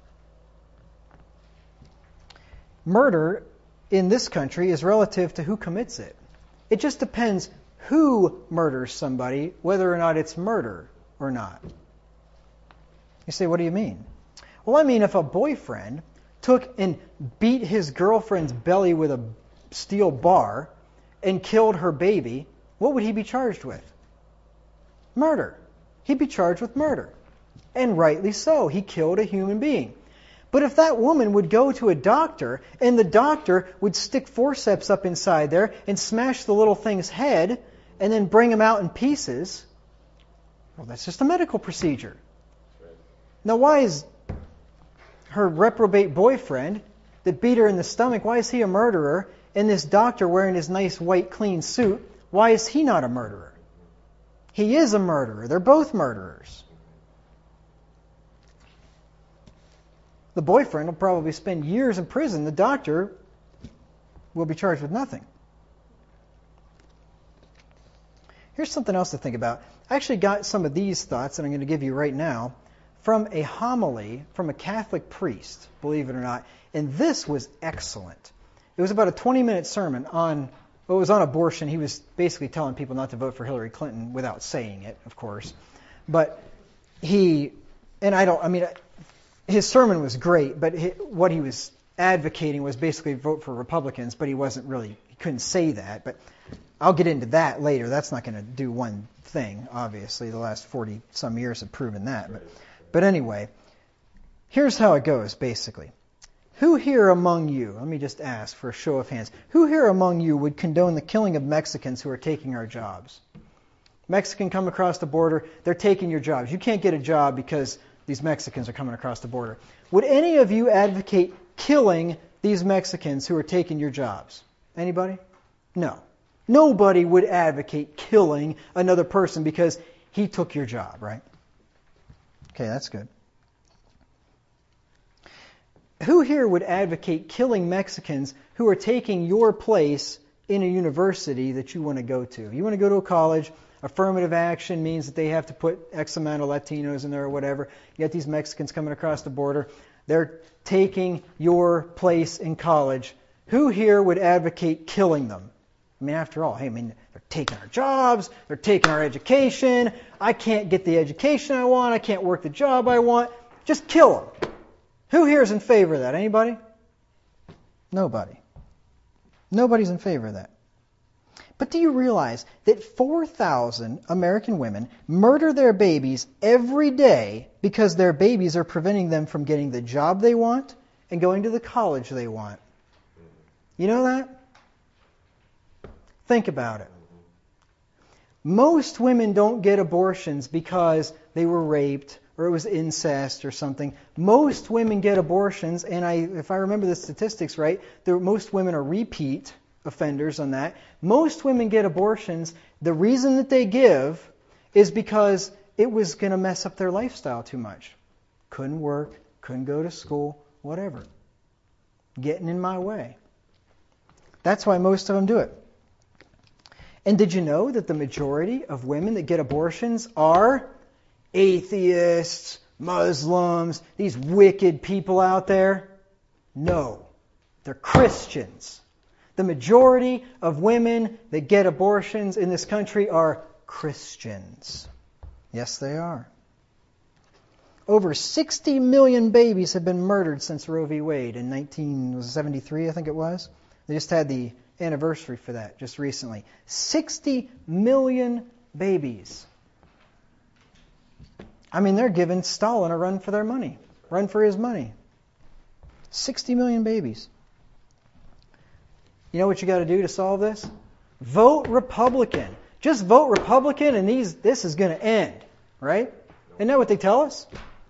Murder in this country is relative to who commits it. It just depends who murders somebody, whether or not it's murder or not. You say, what do you mean? Well, I mean, if a boyfriend took and beat his girlfriend's belly with a steel bar and killed her baby, what would he be charged with? Murder. He'd be charged with murder. And rightly so. He killed a human being. But if that woman would go to a doctor and the doctor would stick forceps up inside there and smash the little thing's head and then bring him out in pieces, well, that's just a medical procedure. Now, why is her reprobate boyfriend that beat her in the stomach, why is he a murderer? And this doctor wearing his nice white clean suit, why is he not a murderer? He is a murderer. They're both murderers. The boyfriend will probably spend years in prison. The doctor will be charged with nothing. Here's something else to think about. I actually got some of these thoughts that I'm going to give you right now from a homily from a Catholic priest, believe it or not. And this was excellent. It was about a twenty-minute sermon on, well, it was on abortion. He was basically telling people not to vote for Hillary Clinton without saying it, of course. But he, and I don't, I mean, his sermon was great, but he, what he was advocating was basically vote for Republicans, but he wasn't really, he couldn't say that. But I'll get into that later. That's not going to do one thing, obviously. The last forty-some years have proven that. But, but anyway, here's how it goes, basically. Who here among you, let me just ask for a show of hands, who here among you would condone the killing of Mexicans who are taking our jobs? Mexican come across the border, they're taking your jobs. You can't get a job because these Mexicans are coming across the border. Would any of you advocate killing these Mexicans who are taking your jobs? Anybody? No. Nobody would advocate killing another person because he took your job, right? Okay, that's good. Who here would advocate killing Mexicans who are taking your place in a university that you want to go to? If you want to go to a college, affirmative action means that they have to put X amount of Latinos in there or whatever. You got these Mexicans coming across the border. They're taking your place in college. Who here would advocate killing them? I mean, after all, hey, I mean, they're taking our jobs. They're taking our education. I can't get the education I want. I can't work the job I want. Just kill them. Who here is in favor of that? Anybody? Nobody. Nobody's in favor of that. But do you realize that four thousand American women murder their babies every day because their babies are preventing them from getting the job they want and going to the college they want? You know that? Think about it. Most women don't get abortions because they were raped or it was incest or something. Most women get abortions, and I, if I remember the statistics right, there, most women are repeat offenders on that. Most women get abortions. The reason that they give is because it was going to mess up their lifestyle too much. Couldn't work, couldn't go to school, whatever. Getting in my way. That's why most of them do it. And did you know that the majority of women that get abortions are atheists, Muslims, these wicked people out there? No. They're Christians. The majority of women that get abortions in this country are Christians. Yes, they are. Over sixty million babies have been murdered since Roe v. Wade in nineteen seventy-three, I think it was. They just had the anniversary for that just recently. sixty million babies. I mean, they're giving Stalin a run for their money. Run for his money. sixty million babies. You know what you got to do to solve this? Vote Republican. Just vote Republican and these this is going to end. Right? Isn't that what they tell us?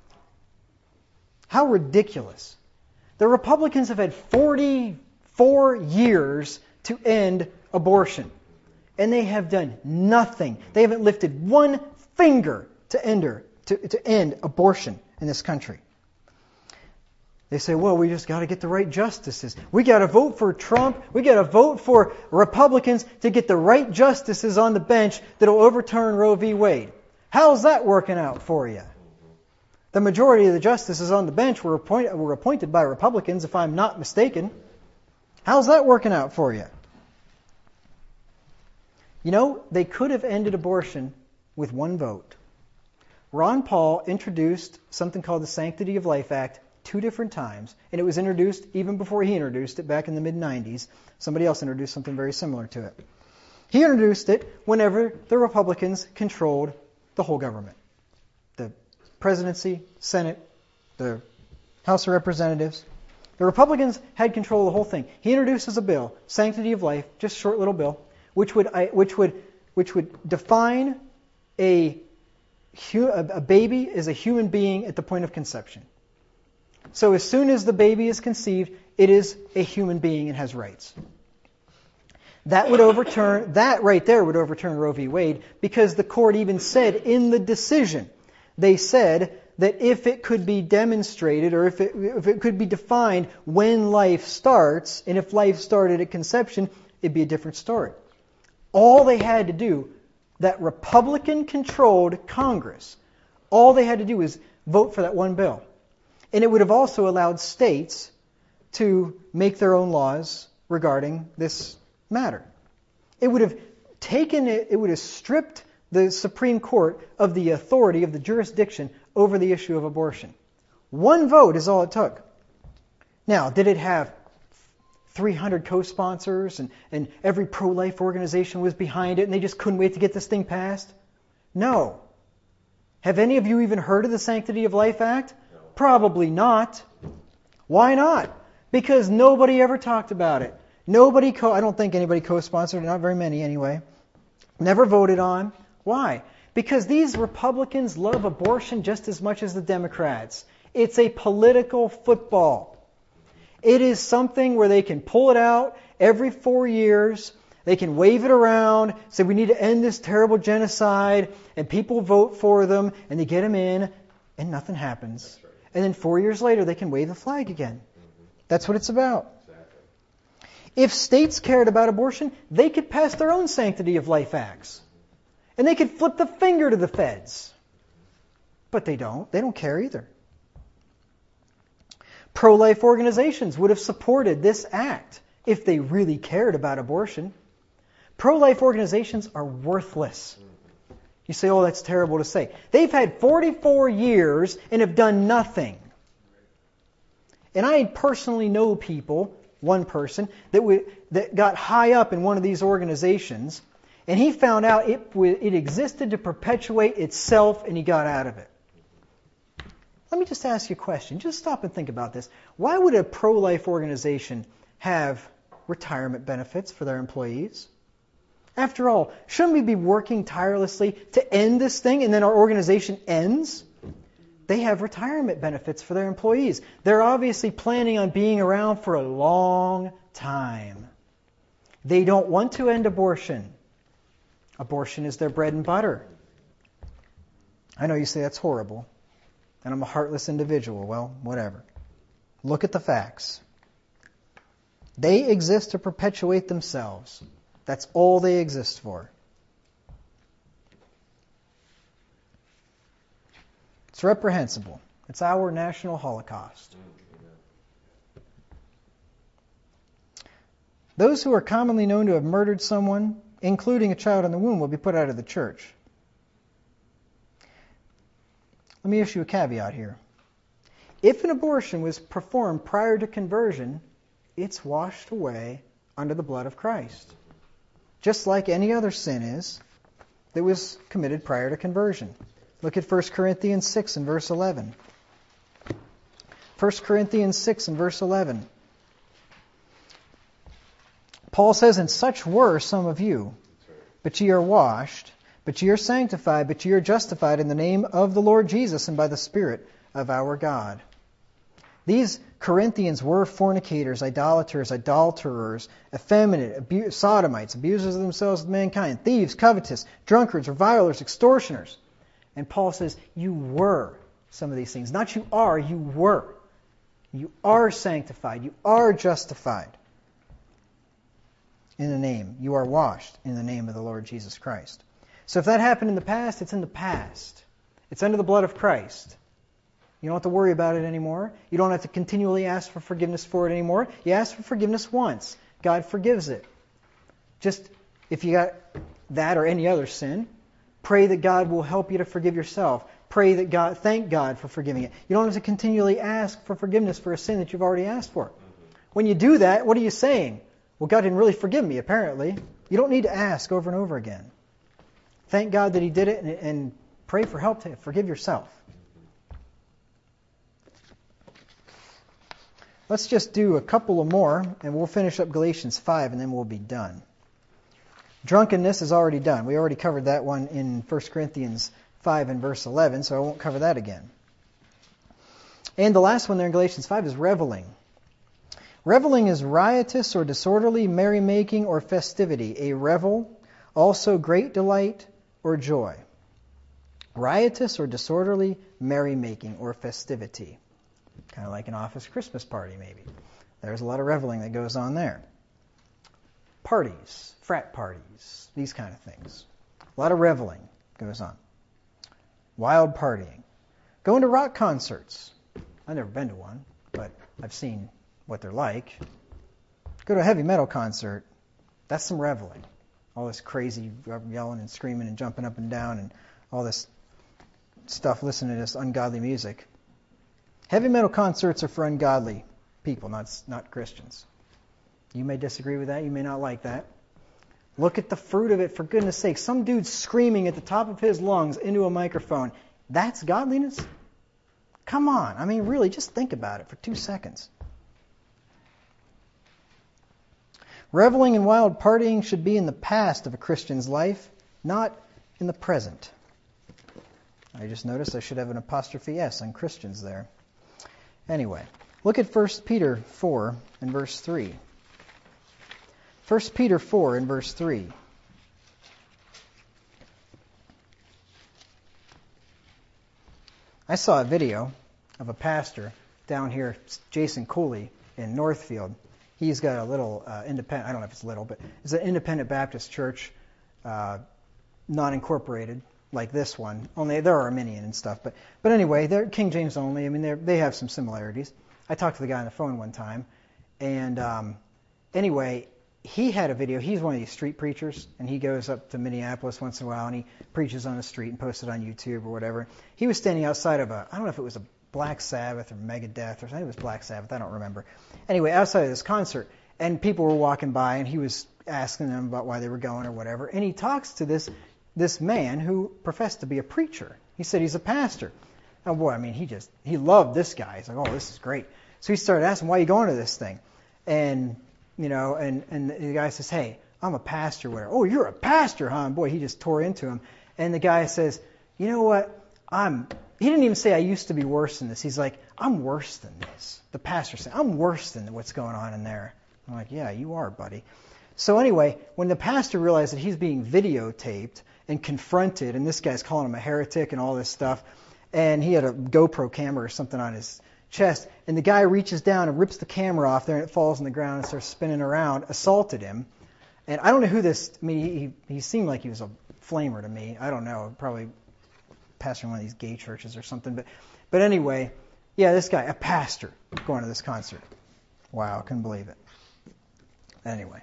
How ridiculous. The Republicans have had forty-four years to end abortion. And they have done nothing. They haven't lifted one finger to end, to, to end abortion in this country. They say, well, we just got to get the right justices. We got to vote for Trump. We got to vote for Republicans to get the right justices on the bench that will overturn Roe v. Wade. How's that working out for you? The majority of the justices on the bench were, appoint, were appointed by Republicans, if I'm not mistaken. How's that working out for you? You know, they could have ended abortion with one vote. Ron Paul introduced something called the Sanctity of Life Act two different times, and it was introduced even before he introduced it back in the mid nineties. Somebody else introduced something very similar to it. He introduced it whenever the Republicans controlled the whole government. The presidency, Senate, the House of Representatives. The Republicans had control of the whole thing. He introduces a bill, Sanctity of Life, just a short little bill, which would which would which would define a a baby as a human being at the point of conception. So as soon as the baby is conceived, it is a human being and has rights. That would overturn, that right there would overturn Roe v. Wade, because the court even said in the decision, they said that if it could be demonstrated or if it, if it could be defined when life starts, and if life started at conception, it'd be a different story. All they had to do, that Republican-controlled Congress, all they had to do was vote for that one bill. And it would have also allowed states to make their own laws regarding this matter. It would have taken it, it would have stripped the Supreme Court of the authority, of the jurisdiction over the issue of abortion. One vote is all it took. Now, did it have three hundred co-sponsors and, and every pro-life organization was behind it and they just couldn't wait to get this thing passed? No. Have any of you even heard of the Sanctity of Life Act? No. Probably not. Why not? Because nobody ever talked about it. Nobody, co- I don't think anybody co-sponsored it, not very many anyway. Never voted on. Why? Because these Republicans love abortion just as much as the Democrats. It's a political football. It is something where they can pull it out every four years. They can wave it around, say we need to end this terrible genocide, and people vote for them, and they get them in, and nothing happens. Right. And then four years later, they can wave the flag again. Mm-hmm. That's what it's about. Exactly. If states cared about abortion, they could pass their own Sanctity of Life Acts. And they could flip the finger to the feds. But they don't. They don't care either. Pro-life organizations would have supported this act if they really cared about abortion. Pro-life organizations are worthless. You say, oh, that's terrible to say. They've had forty-four years and have done nothing. And I personally know people, one person, that w- that got high up in one of these organizations, and he found out it, w- it existed to perpetuate itself, and he got out of it. Let me just ask you a question. Just stop and think about this. Why would a pro-life organization have retirement benefits for their employees? After all, shouldn't we be working tirelessly to end this thing and then our organization ends? They have retirement benefits for their employees. They're obviously planning on being around for a long time. They don't want to end abortion. Abortion is their bread and butter. I know you say that's horrible, and I'm a heartless individual. Well, whatever. Look at the facts. They exist to perpetuate themselves. That's all they exist for. It's reprehensible. It's our national holocaust. Those who are commonly known to have murdered someone, including a child in the womb, will be put out of the church. Let me issue a caveat here. If an abortion was performed prior to conversion, it's washed away under the blood of Christ. Just like any other sin is that was committed prior to conversion. Look at First Corinthians six and verse eleven. First Corinthians six and verse eleven. Paul says, "And such were some of you, but ye are washed, but ye are sanctified, but ye are justified in the name of the Lord Jesus and by the Spirit of our God." These Corinthians were fornicators, idolaters, adulterers, effeminate, abu- sodomites, abusers of themselves with mankind, thieves, covetous, drunkards, revilers, extortioners. And Paul says, you were some of these things. Not you are, you were. You are sanctified. You are justified in the name. You are washed in the name of the Lord Jesus Christ. So if that happened in the past, it's in the past. It's under the blood of Christ. You don't have to worry about it anymore. You don't have to continually ask for forgiveness for it anymore. You ask for forgiveness once. God forgives it. Just, if you got that or any other sin, pray that God will help you to forgive yourself. Pray that God, thank God for forgiving it. You don't have to continually ask for forgiveness for a sin that you've already asked for. When you do that, what are you saying? Well, God didn't really forgive me, apparently. You don't need to ask over and over again. Thank God that He did it, and, and pray for help to forgive yourself. Let's just do a couple of more, and we'll finish up Galatians five, and then we'll be done. Drunkenness is already done. We already covered that one in First Corinthians five and verse eleven, so I won't cover that again. And the last one there in Galatians five is reveling. Reveling is riotous or disorderly merrymaking or festivity, a revel, also great delight or joy. Riotous or disorderly merrymaking or festivity. Kind of like an office Christmas party, maybe. There's a lot of reveling that goes on there. Parties, frat parties, these kind of things. A lot of reveling goes on. Wild partying. Going to rock concerts. I've never been to one, but I've seen what they're like. Go to a heavy metal concert. That's some reveling. All this crazy yelling and screaming and jumping up and down and all this stuff, listening to this ungodly music. Heavy metal concerts are for ungodly people, not not Christians. You may disagree with that. You may not like that. Look at the fruit of it, for goodness sake. Some dude screaming at the top of his lungs into a microphone. That's godliness? Come on. I mean, really, just think about it for two seconds. Reveling and wild partying should be in the past of a Christian's life, not in the present. I just noticed I should have an apostrophe S on Christians there. Anyway, look at First Peter four and verse three. First Peter four and verse three. I saw a video of a pastor down here, Jason Cooley, in Northfield. He's got a little uh, independent, I don't know if it's little, but it's an independent Baptist church, uh, non-incorporated, like this one. Only they're Arminian and stuff. But but anyway, they're King James only. I mean, they they have some similarities. I talked to the guy on the phone one time, and um, anyway, he had a video. He's one of these street preachers, and he goes up to Minneapolis once in a while, and he preaches on the street and posts it on YouTube or whatever. He was standing outside of a, I don't know if it was a Black Sabbath or Megadeth or something. It was Black Sabbath. I don't remember. Anyway, outside of this concert, and people were walking by, and he was asking them about why they were going or whatever. And he talks to this this man who professed to be a preacher. He said he's a pastor. Oh boy, I mean, he just he loved this guy. He's like, oh, this is great. So he started asking, why are you going to this thing? And you know, and and the guy says, hey, I'm a pastor. Whatever. Oh, you're a pastor, huh? And boy, he just tore into him. And the guy says, you know what? I'm. He didn't even say I used to be worse than this. He's like, I'm worse than this. The pastor said, I'm worse than what's going on in there. I'm like, yeah, you are, buddy. So anyway, when the pastor realized that he's being videotaped and confronted, and this guy's calling him a heretic and all this stuff, and he had a GoPro camera or something on his chest, and the guy reaches down and rips the camera off there, and it falls on the ground and starts spinning around, assaulted him. And I don't know who this, I mean, he, he seemed like he was a flamer to me. I don't know, probably pastoring one of these gay churches or something. But, but anyway, yeah, this guy, a pastor, going to this concert. Wow, I couldn't believe it. Anyway.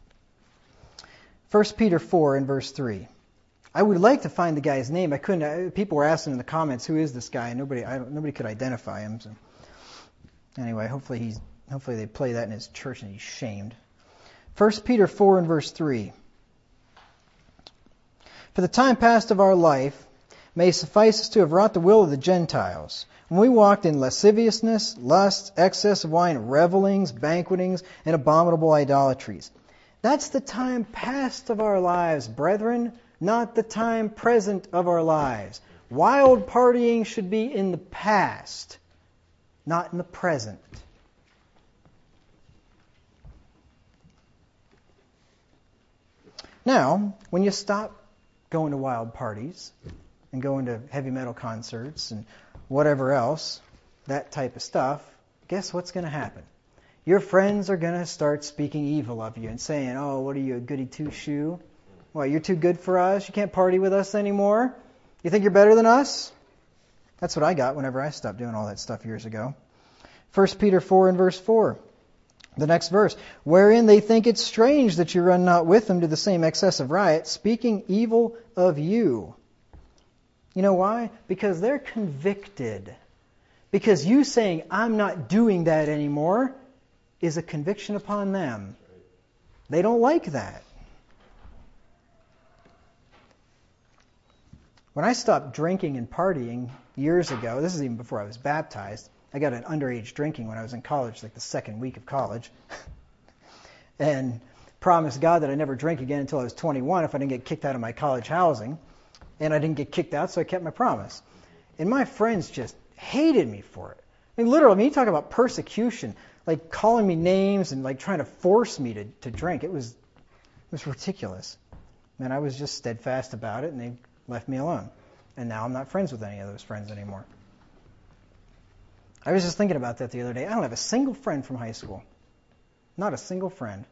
First Peter four and verse three. I would like to find the guy's name. I couldn't. People were asking in the comments, "Who is this guy?" And nobody, I don't, nobody could identify him. So anyway, hopefully he's, hopefully they play that in his church and he's shamed. First Peter four and verse three. For the time past of our life may suffice us to have wrought the will of the Gentiles, when we walked in lasciviousness, lust, excess of wine, revelings, banquetings, and abominable idolatries. That's the time past of our lives, brethren, not the time present of our lives. Wild partying should be in the past, not in the present. Now, when you stop going to wild parties and going to heavy metal concerts and whatever else, that type of stuff, guess what's going to happen? Your friends are going to start speaking evil of you and saying, oh, what are you, a goody two-shoe? What, you're too good for us? You can't party with us anymore? You think you're better than us? That's what I got whenever I stopped doing all that stuff years ago. First Peter four and verse four. The next verse. Wherein they think it strange that you run not with them to the same excess of riot, speaking evil of you. You know why? Because they're convicted. Because you saying, I'm not doing that anymore, is a conviction upon them. They don't like that. When I stopped drinking and partying years ago, this is even before I was baptized, I got an underage drinking when I was in college, like the second week of college, and promised God that I'd never drink again until I was twenty-one if I didn't get kicked out of my college housing. And I didn't get kicked out, so I kept my promise. And my friends just hated me for it. I mean, literally, I mean, you talk about persecution, like calling me names and like trying to force me to, to drink. It was, it was ridiculous. And I was just steadfast about it, and they left me alone. And now I'm not friends with any of those friends anymore. I was just thinking about that the other day. I don't have a single friend from high school. Not a single friend.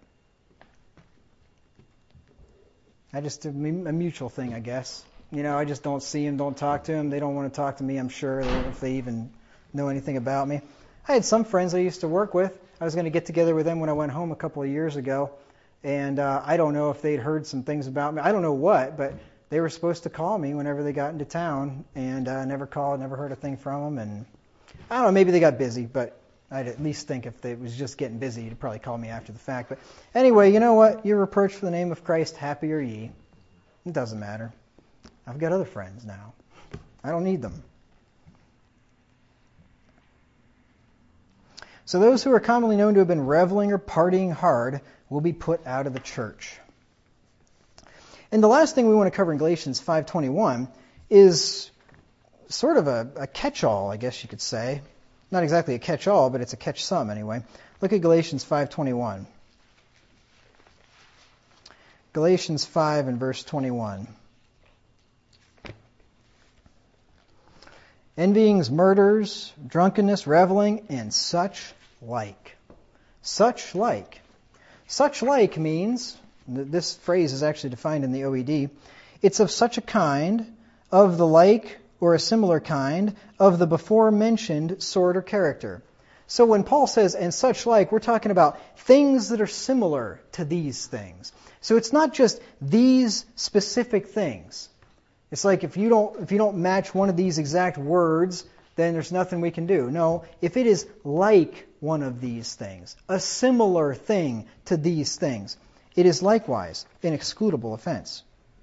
I just, a mutual thing, I guess. You know, I just don't see them, don't talk to them. They don't want to talk to me, I'm sure, if they even know anything about me. I had some friends I used to work with. I was going to get together with them when I went home a couple of years ago. And uh, I don't know if they'd heard some things about me. I don't know what, but they were supposed to call me whenever they got into town. And I uh, never called, never heard a thing from them. And I don't know, maybe they got busy, but I'd at least think if it was just getting busy, you'd probably call me after the fact. But anyway, you know what? You're reproached for the name of Christ, happy are ye. It doesn't matter. I've got other friends now. I don't need them. So those who are commonly known to have been reveling or partying hard will be put out of the church. And the last thing we want to cover in Galatians five twenty-one is sort of a, a catch-all, I guess you could say. Not exactly a catch-all, but it's a catch-some anyway. Look at Galatians five twenty-one. Galatians five and verse twenty-one. Envyings, murders, drunkenness, reveling, and such like. Such like. Such like means, this phrase is actually defined in the O E D, it's of such a kind, of the like or a similar kind, of the before mentioned sort or character. So when Paul says, and such like, we're talking about things that are similar to these things. So it's not just these specific things. It's like if you don't if you don't match one of these exact words, then there's nothing we can do. No, if it is like one of these things, a similar thing to these things, it is likewise an excludable offense.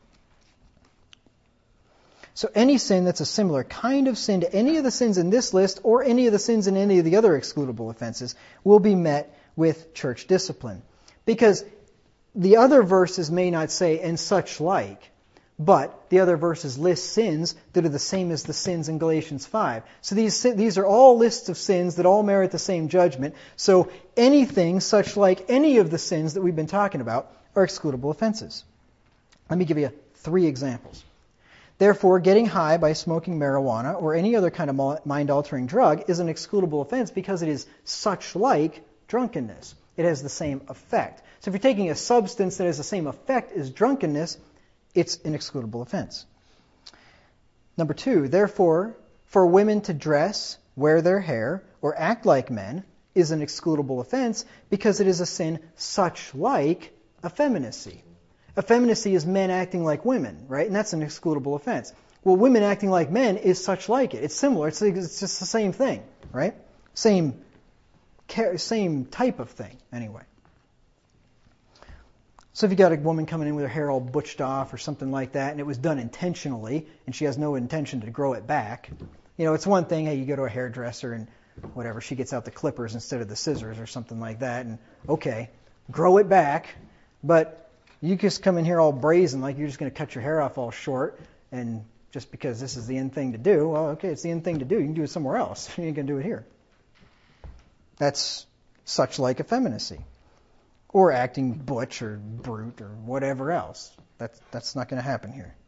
So any sin that's a similar kind of sin to any of the sins in this list or any of the sins in any of the other excludable offenses will be met with church discipline. Because the other verses may not say, and such like, but the other verses list sins that are the same as the sins in Galatians five. So these these are all lists of sins that all merit the same judgment. So anything such like any of the sins that we've been talking about are excludable offenses. Let me give you three examples. Therefore, getting high by smoking marijuana or any other kind of mind-altering drug is an excludable offense because it is such like drunkenness. It has the same effect. So if you're taking a substance that has the same effect as drunkenness, it's an excludable offense. Number two, therefore, for women to dress, wear their hair, or act like men is an excludable offense because it is a sin such like effeminacy. Effeminacy is men acting like women, right? And that's an excludable offense. Well, women acting like men is such like it. It's similar. It's, it's just the same thing, right? Same, same type of thing, anyway. So if you got a woman coming in with her hair all butched off or something like that, and it was done intentionally, and she has no intention to grow it back, you know, it's one thing, hey, you go to a hairdresser and whatever, she gets out the clippers instead of the scissors or something like that, and okay, grow it back, but you just come in here all brazen like you're just going to cut your hair off all short, and just because this is the in thing to do, well, okay, it's the in thing to do. You can do it somewhere else. You ain't going to do it here. That's such like effeminacy. Or acting butch or brute or whatever else. That's, that's not going to happen here.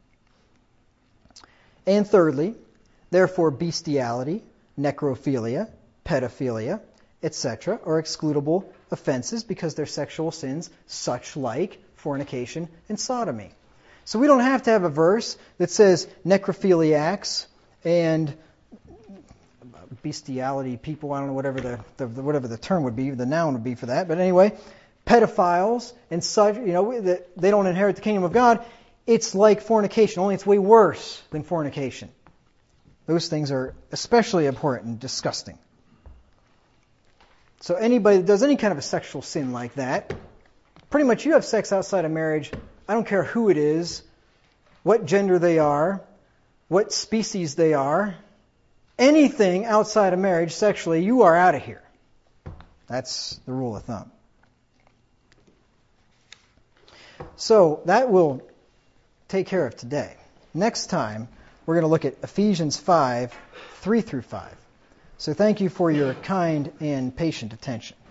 And thirdly, therefore bestiality, necrophilia, pedophilia, et cetera are excludable offenses because they're sexual sins such like fornication and sodomy. So we don't have to have a verse that says necrophiliacs and bestiality people, I don't know whatever the, the whatever the term would be, the noun would be for that, but anyway, pedophiles and such, you know, that they don't inherit the kingdom of God. It's like fornication, only it's way worse than fornication. Those things are especially abhorrent and disgusting. So anybody that does any kind of a sexual sin like that, pretty much you have sex outside of marriage, I don't care who it is, what gender they are, what species they are, anything outside of marriage sexually, you are out of here. That's the rule of thumb. So that will take care of today. Next time, we're going to look at Ephesians five, three through five. So thank you for your kind and patient attention.